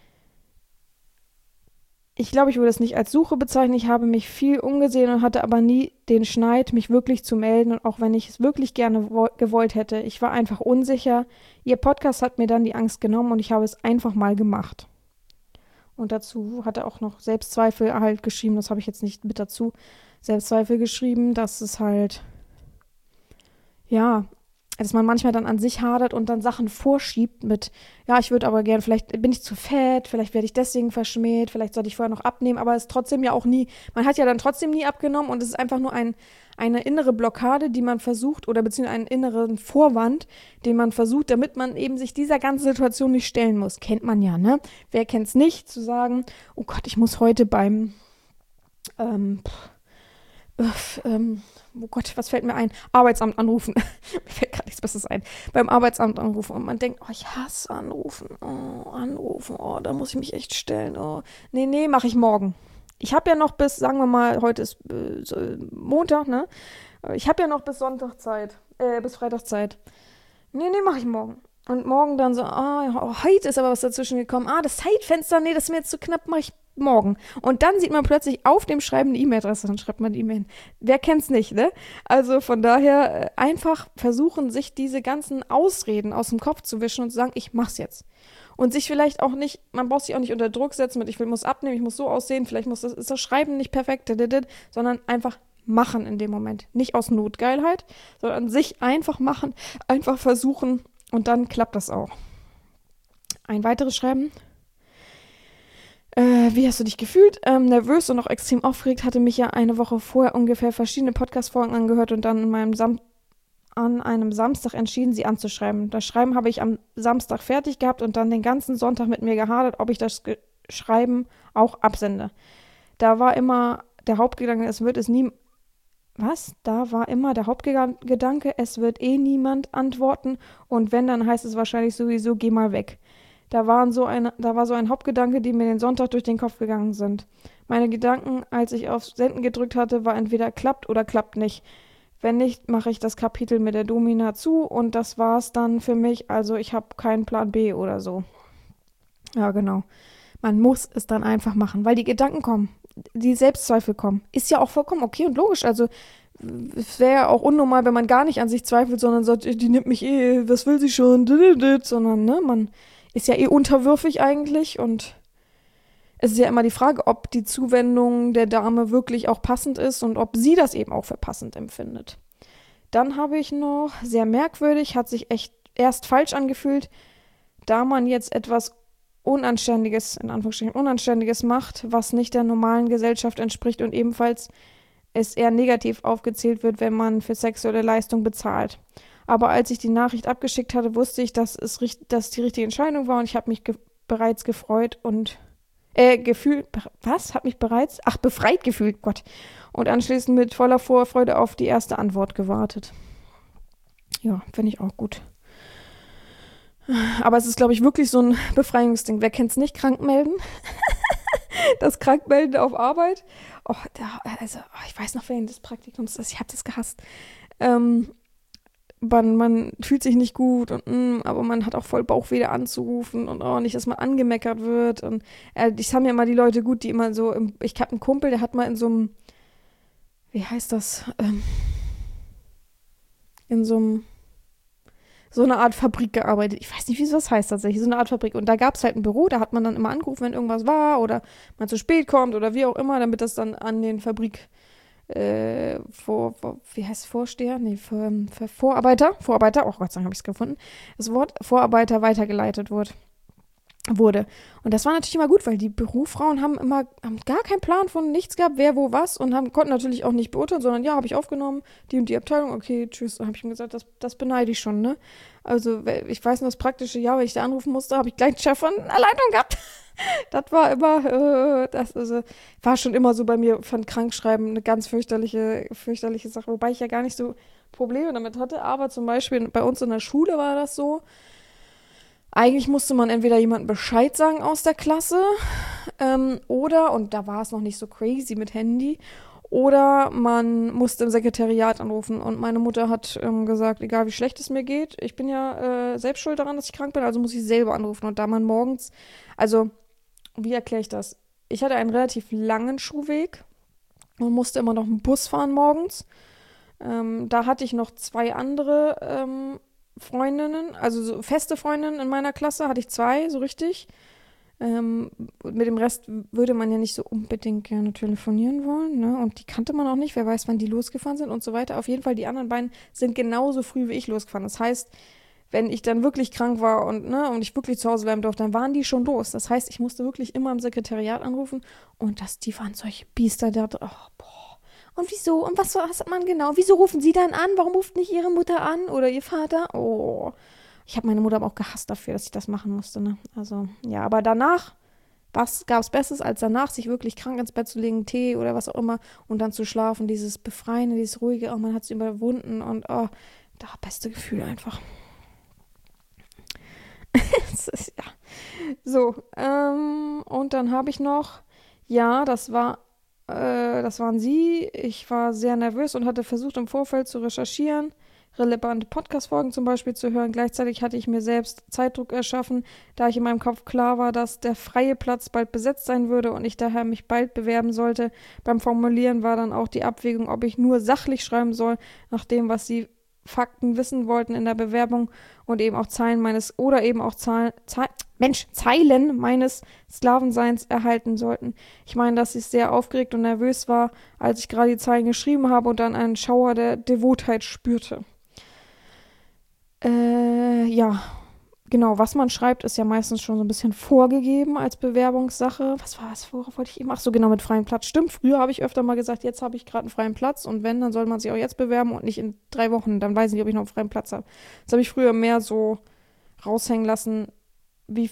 Ich glaube, ich würde es nicht als Suche bezeichnen. Ich habe mich viel umgesehen und hatte aber nie den Schneid, mich wirklich zu melden. Und auch wenn ich es wirklich gerne gewollt hätte, ich war einfach unsicher. Ihr Podcast hat mir dann die Angst genommen und ich habe es einfach mal gemacht. Und dazu hat er auch noch Selbstzweifel halt geschrieben. Das habe ich jetzt nicht mit dazu. Selbstzweifel geschrieben, dass es halt, ja, dass man manchmal dann an sich hadert und dann Sachen vorschiebt mit, ja, ich würde aber gerne, vielleicht bin ich zu fett, vielleicht werde ich deswegen verschmäht, vielleicht sollte ich vorher noch abnehmen, aber es ist trotzdem ja auch nie, man hat ja dann trotzdem nie abgenommen und es ist einfach nur eine innere Blockade, die man versucht, oder beziehungsweise einen inneren Vorwand, den man versucht, damit man eben sich dieser ganzen Situation nicht stellen muss. Kennt man ja, ne? Wer kennt's nicht, zu sagen, oh Gott, ich muss heute beim oh Gott, was fällt mir ein? Arbeitsamt anrufen. Mir fällt gerade nichts Besseres ein. Beim Arbeitsamt anrufen und man denkt, oh, ich hasse anrufen. Oh, anrufen, oh, da muss ich mich echt stellen. Oh, nee, mache ich morgen. Ich habe ja noch bis, sagen wir mal, heute ist Montag, ne? Ich habe ja noch bis Sonntag Zeit, bis Freitag Zeit. Nee, mache ich morgen. Und morgen dann so, heute ist aber was dazwischen gekommen. Das Zeitfenster, nee, das ist mir jetzt zu knapp, mache ich morgen. Und dann sieht man plötzlich auf dem Schreiben eine E-Mail-Adresse, dann schreibt man die E-Mail hin. Wer kennt's nicht, ne? Also von daher einfach versuchen, sich diese ganzen Ausreden aus dem Kopf zu wischen und zu sagen, ich mach's jetzt. Und sich vielleicht auch nicht, man braucht sich auch nicht unter Druck setzen mit, muss abnehmen, ich muss so aussehen, vielleicht ist das Schreiben nicht perfekt, sondern einfach machen in dem Moment. Nicht aus Notgeilheit, sondern sich einfach machen, einfach versuchen und dann klappt das auch. Ein weiteres Schreiben. Wie hast du dich gefühlt? Nervös und auch extrem aufgeregt, hatte mich ja eine Woche vorher ungefähr verschiedene Podcast-Folgen angehört und dann an einem Samstag entschieden, sie anzuschreiben. Das Schreiben habe ich am Samstag fertig gehabt und dann den ganzen Sonntag mit mir gehadert, ob ich das Schreiben auch absende. Da war immer der Hauptgedanke, Da war immer der Hauptgedanke, es wird eh niemand antworten und wenn, dann heißt es wahrscheinlich sowieso, geh mal weg. Da war so ein Hauptgedanke, die mir den Sonntag durch den Kopf gegangen sind. Meine Gedanken, als ich auf Senden gedrückt hatte, war entweder klappt oder klappt nicht. Wenn nicht, mache ich das Kapitel mit der Domina zu und das war's dann für mich. Also ich habe keinen Plan B oder so. Ja, genau. Man muss es dann einfach machen, weil die Gedanken kommen, die Selbstzweifel kommen. Ist ja auch vollkommen okay und logisch. Also es wäre ja auch unnormal, wenn man gar nicht an sich zweifelt, sondern sagt, die nimmt mich eh, was will sie schon, sondern, ne, man ist ja eh unterwürfig eigentlich und es ist ja immer die Frage, ob die Zuwendung der Dame wirklich auch passend ist und ob sie das eben auch für passend empfindet. Dann habe ich noch, sehr merkwürdig, hat sich echt erst falsch angefühlt, da man jetzt etwas Unanständiges, in Anführungsstrichen Unanständiges macht, was nicht der normalen Gesellschaft entspricht und ebenfalls es eher negativ aufgezählt wird, wenn man für sexuelle Leistung bezahlt. Aber als ich die Nachricht abgeschickt hatte, wusste ich, dass die richtige Entscheidung war und ich habe mich bereits gefreut und gefühlt, was? Hab mich bereits? Befreit gefühlt, Gott. Und anschließend mit voller Vorfreude auf die erste Antwort gewartet. Ja, finde ich auch gut. Aber es ist, glaube ich, wirklich so ein Befreiungsding. Wer kennt's nicht? Krankmelden. Das Krankmelden auf Arbeit. Ich weiß noch, während des Praktikums, ich habe das gehasst. man fühlt sich nicht gut aber man hat auch voll Bauchweh da anzurufen und auch nicht, dass man angemeckert wird. Und das haben ja immer die Leute gut, die immer so, ich habe einen Kumpel, der hat mal in so einem, wie heißt das, in so eine Art Fabrik gearbeitet. Ich weiß nicht, wie es das heißt tatsächlich, so eine Art Fabrik. Und da gab es halt ein Büro, da hat man dann immer angerufen, wenn irgendwas war oder man zu spät kommt oder wie auch immer, damit das dann an den wie heißt Vorsteher? Nee, für Vorarbeiter, oh Gott sei Dank habe ich es gefunden, das Wort Vorarbeiter weitergeleitet wurde. Und das war natürlich immer gut, weil die Bürofrauen haben gar keinen Plan von nichts gehabt, wer wo was und konnten natürlich auch nicht beurteilen, sondern ja, habe ich aufgenommen, die und die Abteilung, okay, tschüss. Dann habe ich ihm gesagt, das beneide ich schon, ne? Also ich weiß noch, das praktische Jahr, wenn ich da anrufen musste, habe ich gleich einen Chef von der Leitung gehabt. Das war immer, war schon immer so bei mir von Krankschreiben eine ganz fürchterliche Sache, wobei ich ja gar nicht so Probleme damit hatte, aber zum Beispiel bei uns in der Schule war das so, eigentlich musste man entweder jemandem Bescheid sagen aus der Klasse oder, und da war es noch nicht so crazy mit Handy, oder man musste im Sekretariat anrufen. Und meine Mutter hat gesagt, egal wie schlecht es mir geht, ich bin ja selbst schuld daran, dass ich krank bin, also muss ich selber anrufen. Und da man morgens, also wie erkläre ich das? Ich hatte einen relativ langen Schuhweg und musste immer noch einen Bus fahren morgens. Da hatte ich noch 2 andere Freundinnen, also so feste Freundinnen in meiner Klasse, hatte ich 2, so richtig. Mit dem Rest würde man ja nicht so unbedingt gerne telefonieren wollen, ne? Und die kannte man auch nicht, wer weiß, wann die losgefahren sind und so weiter. Auf jeden Fall, die anderen beiden sind genauso früh wie ich losgefahren. Das heißt, wenn ich dann wirklich krank war und ich wirklich zu Hause bleiben durfte, dann waren die schon los. Das heißt, ich musste wirklich immer im Sekretariat anrufen und die waren solche Biester da. Oh, boah. Und wieso? Und was hat man genau? Wieso rufen sie dann an? Warum ruft nicht ihre Mutter an oder ihr Vater? Oh. Ich habe meine Mutter aber auch gehasst dafür, dass ich das machen musste, ne? Also, ja, aber danach, was gab es Besseres, als danach sich wirklich krank ins Bett zu legen, Tee oder was auch immer und dann zu schlafen, dieses Befreiende, dieses Ruhige, oh, man hat es überwunden und oh, beste Gefühl einfach. Ja. So, und dann habe ich noch, ja, das waren sie. Ich war sehr nervös und hatte versucht, im Vorfeld zu recherchieren, relevante Podcast-Folgen zum Beispiel zu hören. Gleichzeitig hatte ich mir selbst Zeitdruck erschaffen, da ich in meinem Kopf klar war, dass der freie Platz bald besetzt sein würde und ich daher mich bald bewerben sollte. Beim Formulieren war dann auch die Abwägung, ob ich nur sachlich schreiben soll, nach dem, was sie Fakten wissen wollten in der Bewerbung und eben auch Zeilen meines Sklavenseins erhalten sollten. Ich meine, dass ich sehr aufgeregt und nervös war, als ich gerade die Zeilen geschrieben habe und dann einen Schauer der Devotheit spürte. Ja, genau, was man schreibt, ist ja meistens schon so ein bisschen vorgegeben als Bewerbungssache. Was war das? Worauf wollte ich eben? Ach so, genau, mit freiem Platz. Stimmt, früher habe ich öfter mal gesagt, jetzt habe ich gerade einen freien Platz und wenn, dann soll man sich auch jetzt bewerben und nicht in 3 Wochen. Dann weiß ich nicht, ob ich noch einen freien Platz habe. Das habe ich früher mehr so raushängen lassen, wie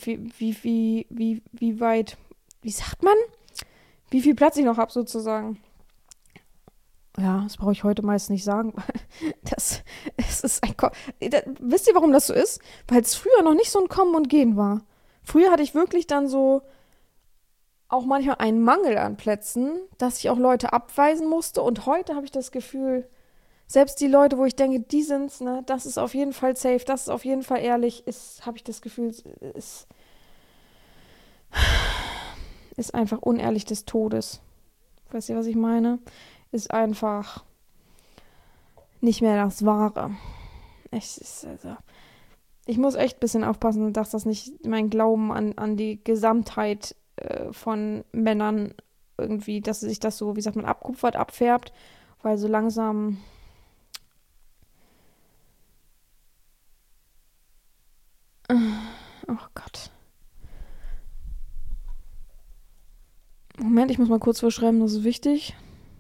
weit, wie sagt man? Wie viel Platz ich noch habe, sozusagen. Ja, das brauche ich heute meist nicht sagen, weil es ist wisst ihr, warum das so ist? Weil es früher noch nicht so ein Kommen und Gehen war. Früher hatte ich wirklich dann so auch manchmal einen Mangel an Plätzen, dass ich auch Leute abweisen musste und heute habe ich das Gefühl, selbst die Leute, wo ich denke, die sind's, ne, das ist auf jeden Fall safe, das ist auf jeden Fall ehrlich, habe ich das Gefühl, ist einfach unehrlich des Todes. Weißt ihr, was ich meine? Ist einfach nicht mehr das Wahre. Ich muss echt ein bisschen aufpassen, dass das nicht mein Glauben an die Gesamtheit von Männern irgendwie, dass sich das so, wie sagt man, abkupfert, abfärbt, weil so langsam oh Gott. Moment, ich muss mal kurz verschreiben, das ist wichtig.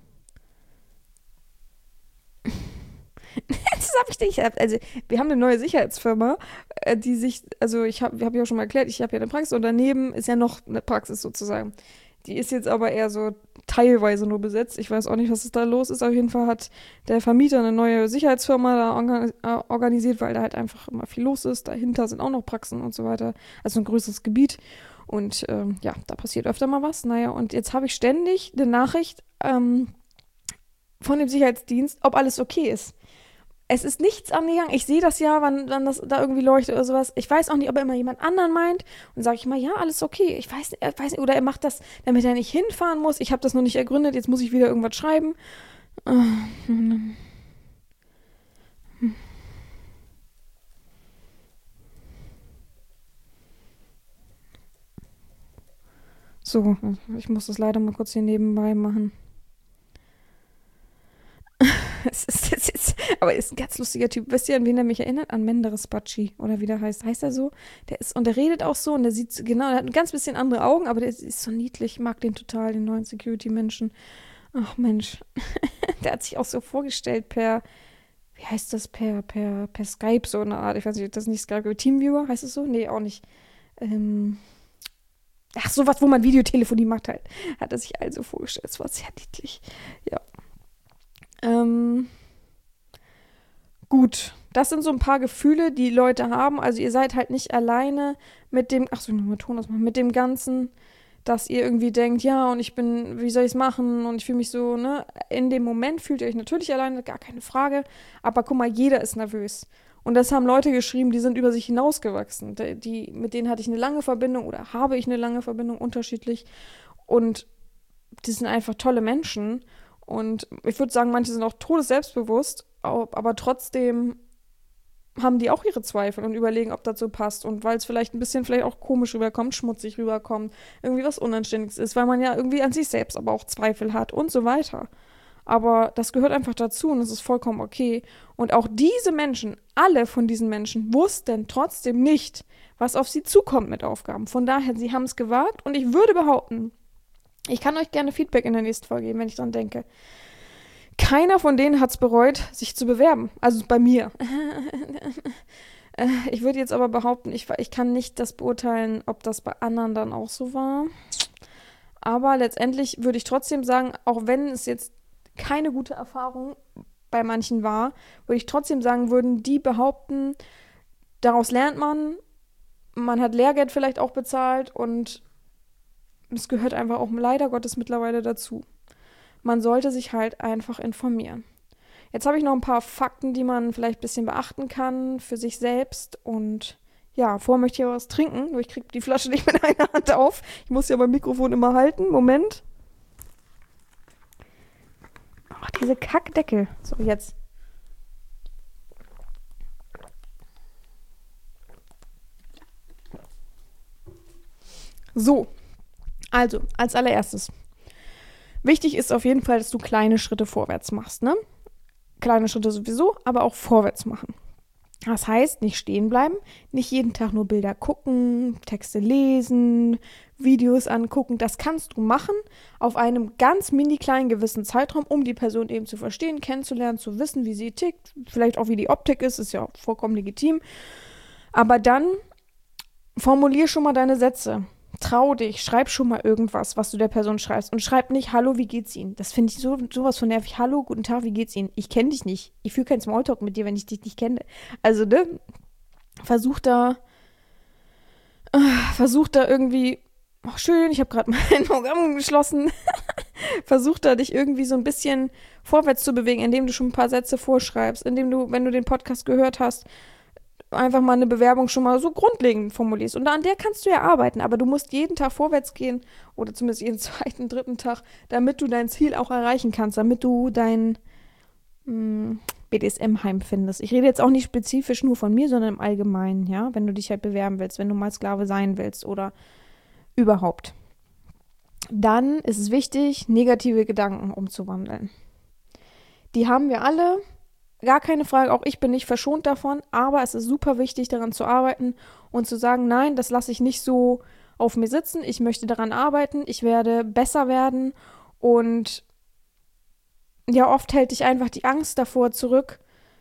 Das habe ich nicht. Also, wir haben eine neue Sicherheitsfirma, die sich, also ich habe ja schon mal erklärt, ich habe ja eine Praxis und daneben ist ja noch eine Praxis sozusagen. Die ist jetzt aber eher so teilweise nur besetzt. Ich weiß auch nicht, was da los ist. Auf jeden Fall hat der Vermieter eine neue Sicherheitsfirma da organisiert, weil da halt einfach immer viel los ist. Dahinter sind auch noch Praxen und so weiter. Also ein größeres Gebiet. Und ja, da passiert öfter mal was. Naja, und jetzt habe ich ständig eine Nachricht von dem Sicherheitsdienst, ob alles okay ist. Es ist nichts angegangen. Ich sehe das ja, wann das da irgendwie leuchtet oder sowas. Ich weiß auch nicht, ob er immer jemand anderen meint. Und sage ich mal, ja, alles okay. Ich weiß nicht. Oder er macht das, damit er nicht hinfahren muss. Ich habe das noch nicht ergründet. Jetzt muss ich wieder irgendwas schreiben. So, ich muss das leider mal kurz hier nebenbei machen. Aber er ist ein ganz lustiger Typ. Wisst ihr, an wen er mich erinnert? An Menderes Bacci, oder wie der heißt. Heißt er so? Der redet auch so und der sieht, genau, der hat ein ganz bisschen andere Augen, aber der ist so niedlich. Ich mag den total, den neuen Security-Menschen. Ach Mensch. Der hat sich auch so vorgestellt wie heißt das, per Skype, so eine Art. Ich weiß nicht, das ist nicht Skype, Teamviewer, heißt es so? Nee, auch nicht. Ähm, Ach, sowas, wo man Videotelefonie macht halt. Hat er sich also vorgestellt. Das war sehr niedlich. Ja. Ähm, Gut, das sind so ein paar Gefühle, die Leute haben. Also ihr seid halt nicht alleine mit dem, ach so, nochmal Ton ausmachen, mit dem Ganzen, dass ihr irgendwie denkt, ja, und ich bin, wie soll ich es machen? Und ich fühle mich so, ne? In dem Moment fühlt ihr euch natürlich alleine, gar keine Frage. Aber guck mal, jeder ist nervös. Und das haben Leute geschrieben, die sind über sich hinausgewachsen. Mit denen hatte ich eine lange Verbindung oder habe ich eine lange Verbindung, unterschiedlich. Und die sind einfach tolle Menschen. Und ich würde sagen, manche sind auch todesselbstbewusst, aber trotzdem haben die auch ihre Zweifel und überlegen, ob das so passt. Und weil es vielleicht ein bisschen vielleicht auch komisch rüberkommt, schmutzig rüberkommt, irgendwie was Unanständiges ist, weil man ja irgendwie an sich selbst aber auch Zweifel hat und so weiter. Aber das gehört einfach dazu und es ist vollkommen okay. Und auch diese Menschen, alle von diesen Menschen, wussten trotzdem nicht, was auf sie zukommt mit Aufgaben. Von daher, sie haben es gewagt und ich würde behaupten, ich kann euch gerne Feedback in der nächsten Folge geben, wenn ich dran denke. Keiner von denen hat es bereut, sich zu bewerben. Also bei mir. Ich würde jetzt aber behaupten, ich kann nicht das beurteilen, ob das bei anderen dann auch so war. Aber letztendlich würde ich trotzdem sagen, auch wenn es jetzt keine gute Erfahrung bei manchen war, würde ich trotzdem sagen, würden die behaupten, daraus lernt man hat Lehrgeld vielleicht auch bezahlt und es gehört einfach auch leider Gottes mittlerweile dazu. Man sollte sich halt einfach informieren. Jetzt habe ich noch ein paar Fakten, die man vielleicht ein bisschen beachten kann für sich selbst. Und ja, vorher möchte ich aber was trinken, nur ich kriege die Flasche nicht mit einer Hand auf. Ich muss ja beim Mikrofon immer halten. Moment. Ach, diese Kackdeckel. So, jetzt. So, also, als allererstes. Wichtig ist auf jeden Fall, dass du kleine Schritte vorwärts machst, ne? Kleine Schritte sowieso, aber auch vorwärts machen. Das heißt, nicht stehen bleiben, nicht jeden Tag nur Bilder gucken, Texte lesen, Videos angucken. Das kannst du machen auf einem ganz mini kleinen gewissen Zeitraum, um die Person eben zu verstehen, kennenzulernen, zu wissen, wie sie tickt, vielleicht auch wie die Optik ist ja auch vollkommen legitim. Aber dann formulier schon mal deine Sätze. Trau dich, schreib schon mal irgendwas, was du der Person schreibst. Und schreib nicht, hallo, wie geht's Ihnen? Das finde ich sowas von nervig. Hallo, guten Tag, wie geht's Ihnen? Ich kenne dich nicht. Ich führe keinen Smalltalk mit dir, wenn ich dich nicht kenne. Also, ne? Versuch da irgendwie, oh, schön, ich habe gerade mein Programm geschlossen. Versuch da dich irgendwie so ein bisschen vorwärts zu bewegen, indem du schon ein paar Sätze vorschreibst, indem du, wenn du den Podcast gehört hast, einfach mal eine Bewerbung schon mal so grundlegend formulierst. Und an der kannst du ja arbeiten, aber du musst jeden Tag vorwärts gehen oder zumindest jeden zweiten, dritten Tag, damit du dein Ziel auch erreichen kannst, damit du dein BDSM-Heim findest. Ich rede jetzt auch nicht spezifisch nur von mir, sondern im Allgemeinen, ja, wenn du dich halt bewerben willst, wenn du mal Sklave sein willst oder überhaupt. Dann ist es wichtig, negative Gedanken umzuwandeln. Die haben wir alle. Gar keine Frage, auch ich bin nicht verschont davon, aber es ist super wichtig, daran zu arbeiten und zu sagen, nein, das lasse ich nicht so auf mir sitzen, ich möchte daran arbeiten, ich werde besser werden und ja, oft hält dich einfach die Angst davor zurück,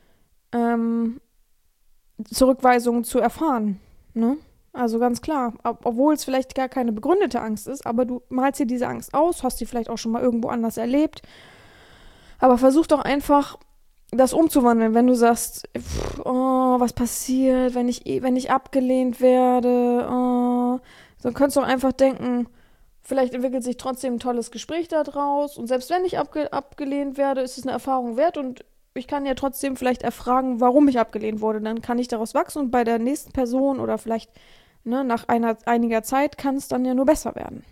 Zurückweisungen zu erfahren, ne? Also ganz klar, obwohl es vielleicht gar keine begründete Angst ist, aber du malst dir diese Angst aus, hast sie vielleicht auch schon mal irgendwo anders erlebt, aber versuch doch einfach das umzuwandeln, wenn du sagst, oh, was passiert, wenn ich abgelehnt werde, oh, dann könntest du auch einfach denken, vielleicht entwickelt sich trotzdem ein tolles Gespräch daraus und selbst wenn ich abgelehnt werde, ist es eine Erfahrung wert und ich kann ja trotzdem vielleicht erfragen, warum ich abgelehnt wurde. Dann kann ich daraus wachsen und bei der nächsten Person oder vielleicht nach einiger Zeit kann es dann ja nur besser werden.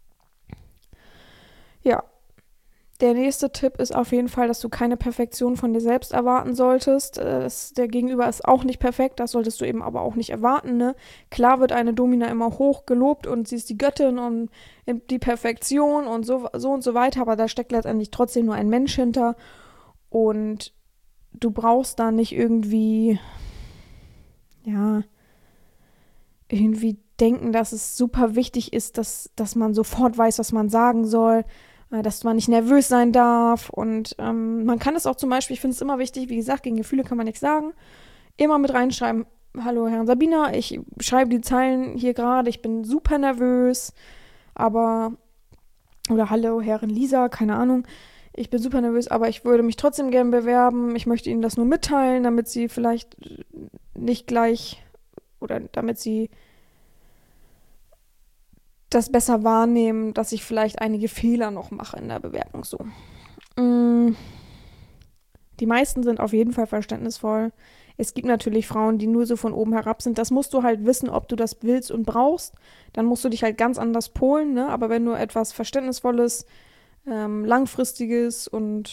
Ja, der nächste Tipp ist auf jeden Fall, dass du keine Perfektion von dir selbst erwarten solltest. Der Gegenüber ist auch nicht perfekt, das solltest du eben aber auch nicht erwarten. Ne? Klar wird eine Domina immer hoch gelobt und sie ist die Göttin und die Perfektion und so und so weiter, aber da steckt letztendlich trotzdem nur ein Mensch hinter und du brauchst da nicht irgendwie, ja, irgendwie denken, dass es super wichtig ist, dass man sofort weiß, was man sagen soll, dass man nicht nervös sein darf. Und man kann es auch zum Beispiel, ich finde es immer wichtig, wie gesagt, gegen Gefühle kann man nichts sagen, immer mit reinschreiben, hallo Herrn Sabina, ich schreibe die Zeilen hier gerade, ich bin super nervös, aber, oder hallo Herrin Lisa, keine Ahnung, ich bin super nervös, aber ich würde mich trotzdem gern bewerben, ich möchte Ihnen das nur mitteilen, damit Sie vielleicht nicht gleich, oder damit Sie das besser wahrnehmen, dass ich vielleicht einige Fehler noch mache in der Bewerbung so. Die meisten sind auf jeden Fall verständnisvoll. Es gibt natürlich Frauen, die nur so von oben herab sind. Das musst du halt wissen, ob du das willst und brauchst. Dann musst du dich halt ganz anders polen, ne? Aber wenn du etwas Verständnisvolles, Langfristiges und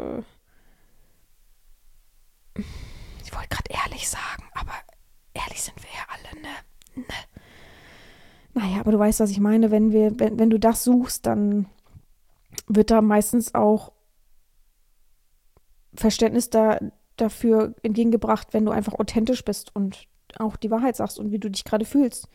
ich wollte gerade ehrlich sagen, aber ehrlich sind wir ja alle, ne? Naja, aber du weißt, was ich meine. Wenn du das suchst, dann wird da meistens auch Verständnis dafür entgegengebracht, wenn du einfach authentisch bist und auch die Wahrheit sagst und wie du dich gerade fühlst.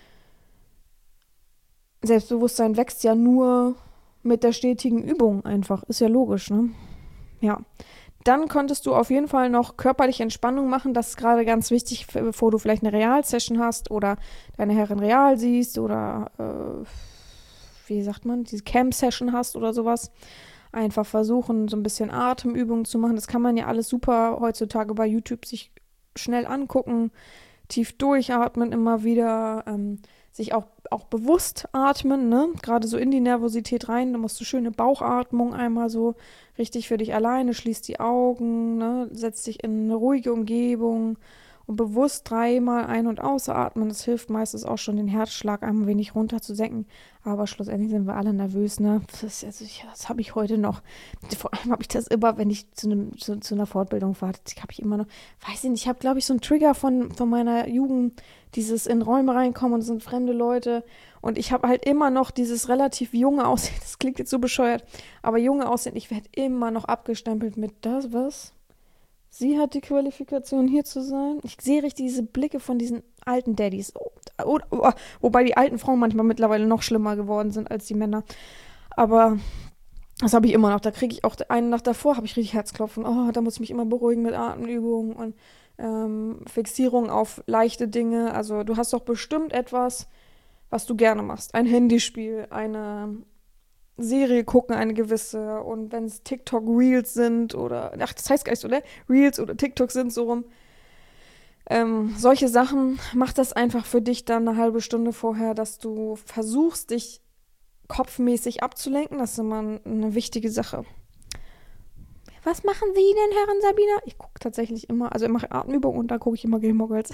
Selbstbewusstsein wächst ja nur mit der stetigen Übung einfach. Ist ja logisch, ne? Ja. Dann könntest du auf jeden Fall noch körperliche Entspannung machen. Das ist gerade ganz wichtig, bevor du vielleicht eine Real-Session hast oder deine Herrin real siehst oder, wie sagt man, diese Cam-Session hast oder sowas. Einfach versuchen, so ein bisschen Atemübungen zu machen. Das kann man ja alles super heutzutage bei YouTube sich schnell angucken. Tief durchatmen immer wieder. Sich auch bewusst atmen, ne? Gerade so in die Nervosität rein. Da musst du schöne Bauchatmung einmal so richtig für dich alleine. Schließ die Augen, ne? Setz dich in eine ruhige Umgebung und bewusst 3-mal ein- und ausatmen. Das hilft meistens auch schon, den Herzschlag ein wenig runterzusenken. Aber schlussendlich sind wir alle nervös, ne? Das habe ich heute noch. Vor allem habe ich das immer, wenn ich zu einer Fortbildung fahre, habe ich immer noch, weiß ich nicht, ich habe, glaube ich, so einen Trigger von meiner Jugend, dieses in Räume reinkommen und es sind fremde Leute. Und ich habe halt immer noch dieses relativ junge Aussehen. Das klingt jetzt so bescheuert, aber junge Aussehen, ich werde immer noch abgestempelt mit das, was? Sie hat die Qualifikation, hier zu sein. Ich sehe richtig diese Blicke von diesen alten Daddys. Wobei die alten Frauen manchmal mittlerweile noch schlimmer geworden sind als die Männer. Aber das habe ich immer noch. Da kriege ich auch eine Nacht davor, habe ich richtig Herzklopfen. Oh, da muss ich mich immer beruhigen mit Atemübungen und Fixierung auf leichte Dinge. Also du hast doch bestimmt etwas, was du gerne machst. Ein Handyspiel, eine Serie gucken, eine gewisse. Und wenn es TikTok-Reels sind oder, ach, das heißt gar nicht so, ne? Reels oder TikTok sind so rum. Solche Sachen, mach das einfach für dich dann eine halbe Stunde vorher, dass du versuchst, dich kopfmäßig abzulenken. Das ist immer eine wichtige Sache. Was machen Sie denn, Herrin Sabina? Ich gucke tatsächlich immer, also ich mache Atemübungen und da gucke ich immer Gilmore Girls.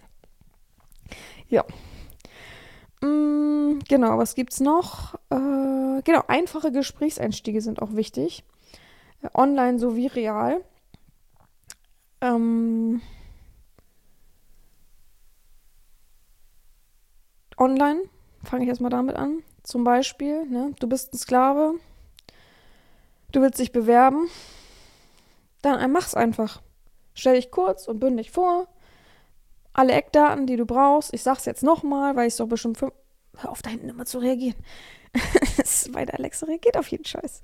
Ja. Genau, was gibt's noch? Genau, einfache Gesprächseinstiege sind auch wichtig. Online sowie real. Online, fange ich erstmal damit an. Zum Beispiel, ne, du bist ein Sklave, du willst dich bewerben, dann mach's einfach. Stell dich kurz und bündig vor, alle Eckdaten, die du brauchst. Ich sag's jetzt nochmal, weil ich es doch bestimmt hör auf, da hinten immer zu reagieren. Weil der Alexa reagiert auf jeden Scheiß.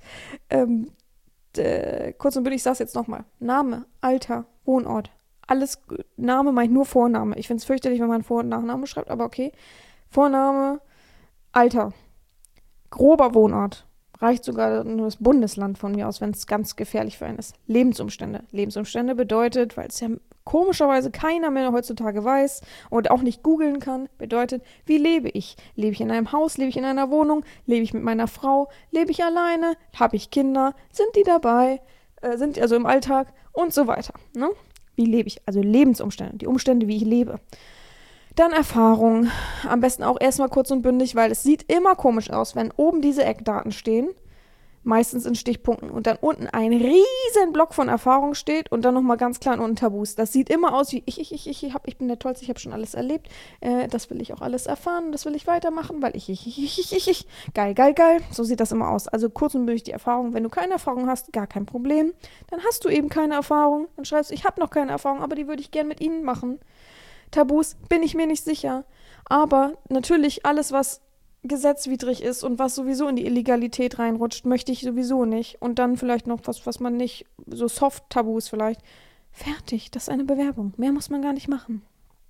Kurz und bündig, ich sag's jetzt nochmal. Name, Alter, Wohnort. Alles, Name meint nur Vorname. Ich find's fürchterlich, wenn man Vor- und Nachname schreibt, aber okay. Vorname, Alter. Grober Wohnort. Reicht sogar nur das Bundesland von mir aus, wenn es ganz gefährlich für einen ist. Lebensumstände. Lebensumstände bedeutet, weil es ja komischerweise keiner mehr heutzutage weiß und auch nicht googeln kann, bedeutet, wie lebe ich? Lebe ich in einem Haus? Lebe ich in einer Wohnung? Lebe ich mit meiner Frau? Lebe ich alleine? Habe ich Kinder? Sind die dabei? sind also im Alltag und so weiter. Ne? Wie lebe ich? Also Lebensumstände, die Umstände, wie ich lebe. Dann Erfahrung, am besten auch erstmal kurz und bündig, weil es sieht immer komisch aus, wenn oben diese Eckdaten stehen, meistens in Stichpunkten, und dann unten ein riesen Block von Erfahrung steht und dann nochmal ganz klein unten Tabus. Das sieht immer aus wie ich bin der Tollste, ich habe schon alles erlebt, das will ich auch alles erfahren, das will ich weitermachen, weil geil, geil, geil. So sieht das immer aus. Also kurz und bündig die Erfahrung. Wenn du keine Erfahrung hast, gar kein Problem. Dann hast du eben keine Erfahrung. Dann schreibst du, ich habe noch keine Erfahrung, aber die würde ich gern mit Ihnen machen. Tabus, bin ich mir nicht sicher. Aber natürlich alles, was gesetzwidrig ist und was sowieso in die Illegalität reinrutscht, möchte ich sowieso nicht. Und dann vielleicht noch was man nicht, so Soft-Tabus vielleicht. Fertig, das ist eine Bewerbung. Mehr muss man gar nicht machen.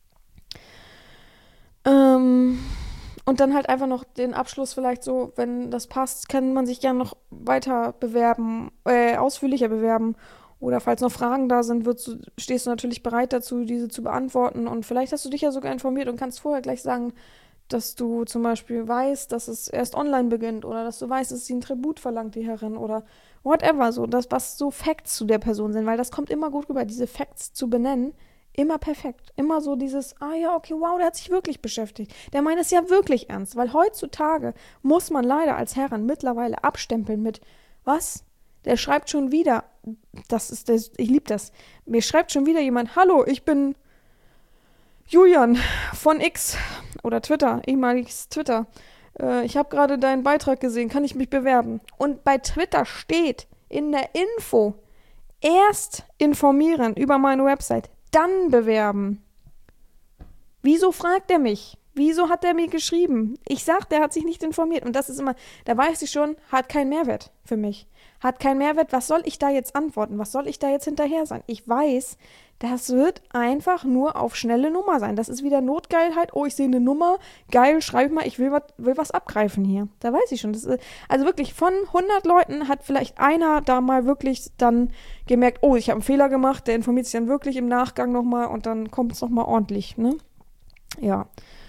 Und dann halt einfach noch den Abschluss vielleicht so, wenn das passt, kann man sich gerne noch weiter bewerben, ausführlicher bewerben. Oder falls noch Fragen da sind, stehst du natürlich bereit dazu, diese zu beantworten. Und vielleicht hast du dich ja sogar informiert und kannst vorher gleich sagen, dass du zum Beispiel weißt, dass es erst online beginnt oder dass du weißt, dass sie ein Tribut verlangt, die Herrin oder whatever, so, das, was so Facts zu der Person sind, weil das kommt immer gut rüber, diese Facts zu benennen, immer perfekt. Immer so dieses, ja, okay, wow, der hat sich wirklich beschäftigt. Der meint es ja wirklich ernst, weil heutzutage muss man leider als Herrin mittlerweile abstempeln mit, was? Der schreibt schon wieder, ich liebe das, mir schreibt schon wieder jemand, hallo, ich bin Julian von X oder Twitter, ehemaliges Twitter. Ich habe gerade deinen Beitrag gesehen, kann ich mich bewerben? Und bei Twitter steht in der Info, erst informieren über meine Website, dann bewerben. Wieso fragt er mich? Wieso hat er mir geschrieben? Ich sag, der hat sich nicht informiert. Und das ist immer, da weiß ich schon, hat keinen Mehrwert für mich. Hat keinen Mehrwert. Was soll ich da jetzt antworten? Was soll ich da jetzt hinterher sein? Ich weiß, das wird einfach nur auf schnelle Nummer sein. Das ist wieder Notgeilheit. Oh, ich sehe eine Nummer. Geil, schreibe mal, ich will was abgreifen hier. Da weiß ich schon. Also wirklich, von 100 Leuten hat vielleicht einer da mal wirklich dann gemerkt, oh, ich habe einen Fehler gemacht. Der informiert sich dann wirklich im Nachgang nochmal und dann kommt es nochmal ordentlich, ne? Ja.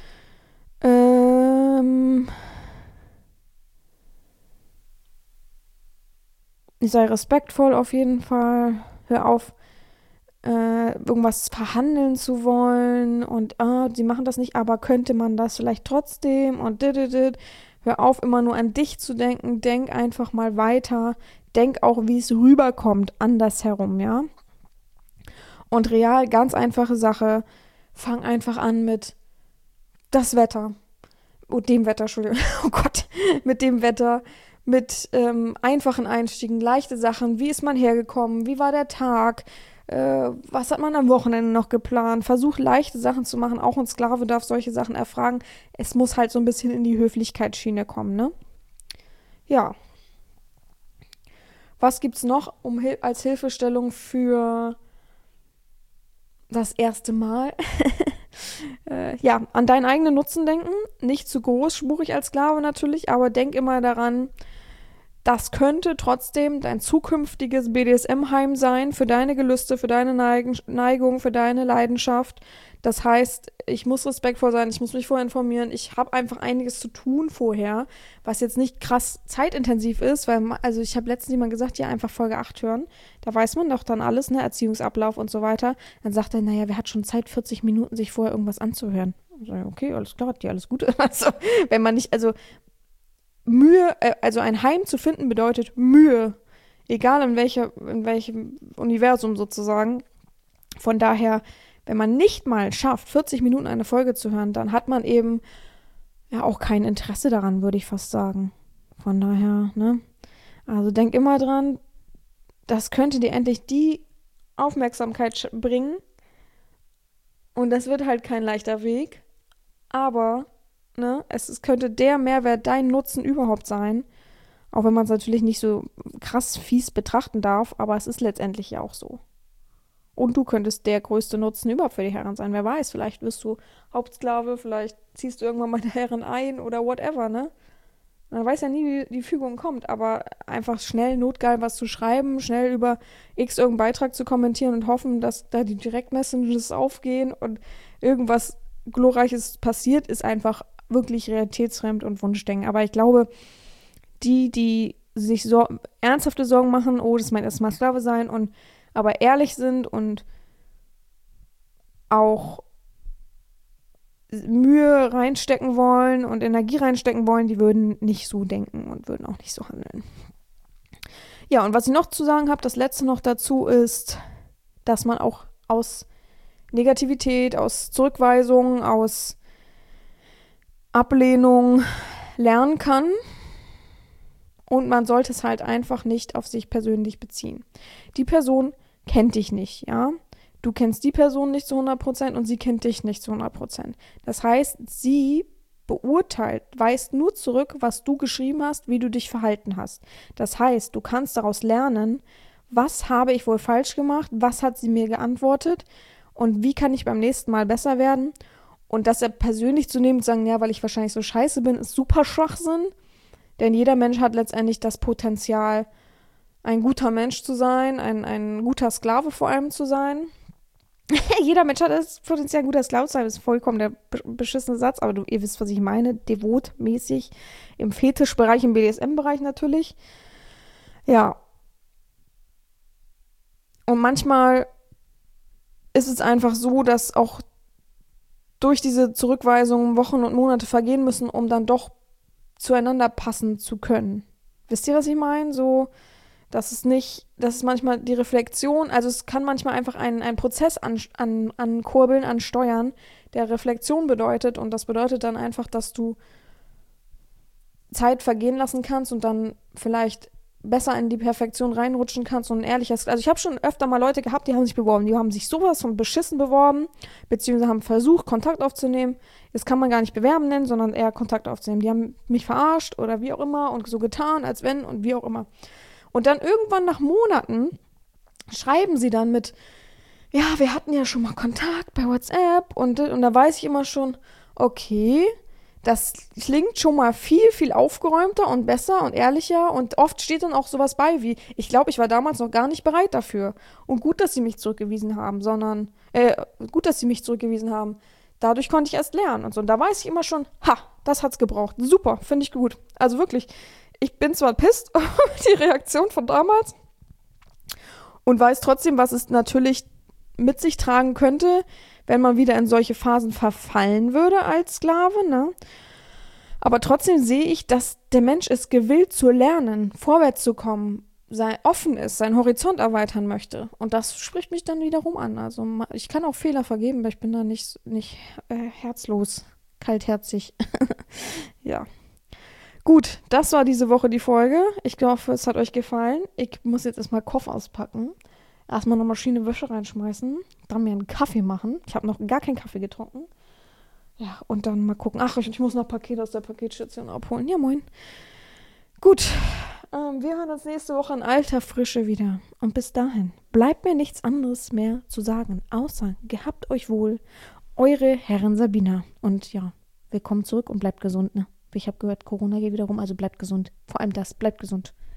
Sei respektvoll auf jeden Fall. Hör auf, irgendwas verhandeln zu wollen und sie machen das nicht, aber könnte man das vielleicht trotzdem und dit. Hör auf, immer nur an dich zu denken. Denk einfach mal weiter. Denk auch, wie es rüberkommt, andersherum, ja? Und real, ganz einfache Sache. Fang einfach an mit das Wetter. Dem Wetter, Entschuldigung. Oh Gott. Mit dem Wetter. Mit einfachen Einstiegen, leichte Sachen. Wie ist man hergekommen? Wie war der Tag? Was hat man am Wochenende noch geplant? Versuch leichte Sachen zu machen. Auch ein Sklave darf solche Sachen erfragen. Es muss halt so ein bisschen in die Höflichkeitsschiene kommen, ne? Ja. Was gibt's noch als Hilfestellung für das erste Mal? Ja, an deinen eigenen Nutzen denken. Nicht zu großspurig als Sklave natürlich, aber denk immer daran, das könnte trotzdem dein zukünftiges BDSM-Heim sein für deine Gelüste, für deine Neigung, für deine Leidenschaft. Das heißt, ich muss respektvoll sein, ich muss mich vorher informieren. Ich habe einfach einiges zu tun vorher, was jetzt nicht krass zeitintensiv ist, weil, also ich habe letztens jemand gesagt, ja, einfach Folge 8 hören. Da weiß man doch dann alles, ne, Erziehungsablauf und so weiter. Dann sagt er, naja, wer hat schon Zeit, 40 Minuten sich vorher irgendwas anzuhören? Ich sage, okay, alles klar, hat dir alles Gute. Also, wenn man nicht, also Mühe, also ein Heim zu finden bedeutet Mühe. Egal in welchem Universum sozusagen. Von daher, wenn man nicht mal schafft, 40 Minuten eine Folge zu hören, dann hat man eben ja auch kein Interesse daran, würde ich fast sagen. Von daher, ne? Also denk immer dran, das könnte dir endlich die Aufmerksamkeit bringen. Und das wird halt kein leichter Weg. Aber ne, es könnte der Mehrwert, dein Nutzen überhaupt sein. Auch wenn man es natürlich nicht so krass fies betrachten darf, aber es ist letztendlich ja auch so. Und du könntest der größte Nutzen überhaupt für die Herren sein. Wer weiß, vielleicht wirst du Hauptsklave, vielleicht ziehst du irgendwann mal der Herren ein oder whatever, ne? Man weiß ja nie, wie die Fügung kommt, aber einfach schnell notgeil was zu schreiben, schnell über X irgendeinen Beitrag zu kommentieren und hoffen, dass da die Direktmessages aufgehen und irgendwas Glorreiches passiert, ist einfach wirklich realitätsfremd und Wunschdenken. Aber ich glaube, die sich ernsthafte Sorgen machen, oh, das mein erstmal Sklave sein, und aber ehrlich sind und auch Mühe reinstecken wollen und Energie reinstecken wollen, die würden nicht so denken und würden auch nicht so handeln. Ja, und was ich noch zu sagen habe, das letzte noch dazu ist, dass man auch aus Negativität, aus Zurückweisung, aus Ablehnung lernen kann. Und man sollte es halt einfach nicht auf sich persönlich beziehen. Die Person kennt dich nicht, ja. Du kennst die Person nicht zu 100% und sie kennt dich nicht zu 100%. Das heißt, sie beurteilt, weist nur zurück, was du geschrieben hast, wie du dich verhalten hast. Das heißt, du kannst daraus lernen, was habe ich wohl falsch gemacht, was hat sie mir geantwortet und wie kann ich beim nächsten Mal besser werden. Und das ja persönlich zu nehmen und zu sagen, ja, weil ich wahrscheinlich so scheiße bin, ist super Schwachsinn. Denn jeder Mensch hat letztendlich das Potenzial, ein guter Mensch zu sein, ein guter Sklave vor allem zu sein. Jeder Mensch hat das Potenzial, ein guter Sklave zu sein. Das ist vollkommen der beschissene Satz, aber ihr wisst, was ich meine. Devotmäßig, im Fetischbereich, im BDSM-Bereich natürlich. Ja. Und manchmal ist es einfach so, dass auch durch diese Zurückweisungen Wochen und Monate vergehen müssen, um dann doch zueinander passen zu können. Wisst ihr, was ich meine? So, dass es manchmal die Reflexion, also es kann manchmal einfach einen Prozess ankurbeln, ansteuern, der Reflexion bedeutet, und das bedeutet dann einfach, dass du Zeit vergehen lassen kannst und dann vielleicht besser in die Perfektion reinrutschen kannst und ein ehrliches. Also ich habe schon öfter mal Leute gehabt, die haben sich beworben. Die haben sich sowas von beschissen beworben, beziehungsweise haben versucht, Kontakt aufzunehmen. Das kann man gar nicht bewerben nennen, sondern eher Kontakt aufzunehmen. Die haben mich verarscht oder wie auch immer und so getan, als wenn und wie auch immer. Und dann irgendwann nach Monaten schreiben sie dann mit, ja, wir hatten ja schon mal Kontakt bei WhatsApp und da weiß ich immer schon, okay, das klingt schon mal viel, viel aufgeräumter und besser und ehrlicher, und oft steht dann auch sowas bei wie, ich glaube, ich war damals noch gar nicht bereit dafür. Und gut, dass sie mich zurückgewiesen haben, Dadurch konnte ich erst lernen und so. Und da weiß ich immer schon, das hat's gebraucht. Super, finde ich gut. Also wirklich, ich bin zwar pisst über die Reaktion von damals und weiß trotzdem, was es natürlich mit sich tragen könnte, wenn man wieder in solche Phasen verfallen würde als Sklave, ne? Aber trotzdem sehe ich, dass der Mensch ist gewillt zu lernen, vorwärts zu kommen, offen ist, seinen Horizont erweitern möchte. Und das spricht mich dann wiederum an. Also ich kann auch Fehler vergeben, aber ich bin da nicht herzlos, kaltherzig. Ja. Gut, das war diese Woche die Folge. Ich hoffe, es hat euch gefallen. Ich muss jetzt erstmal Koffer auspacken. Erstmal eine Maschine Wäsche reinschmeißen. Dann mir einen Kaffee machen. Ich habe noch gar keinen Kaffee getrunken. Ja, und dann mal gucken. Ach, ich muss noch Pakete aus der Paketstation abholen. Ja, moin. Gut, wir hören uns nächste Woche in alter Frische wieder. Und bis dahin bleibt mir nichts anderes mehr zu sagen, außer gehabt euch wohl, eure Herrin Sabina. Und ja, willkommen zurück und bleibt gesund, ne? Ich habe gehört, Corona geht wieder rum, also bleibt gesund. Vor allem das, bleibt gesund.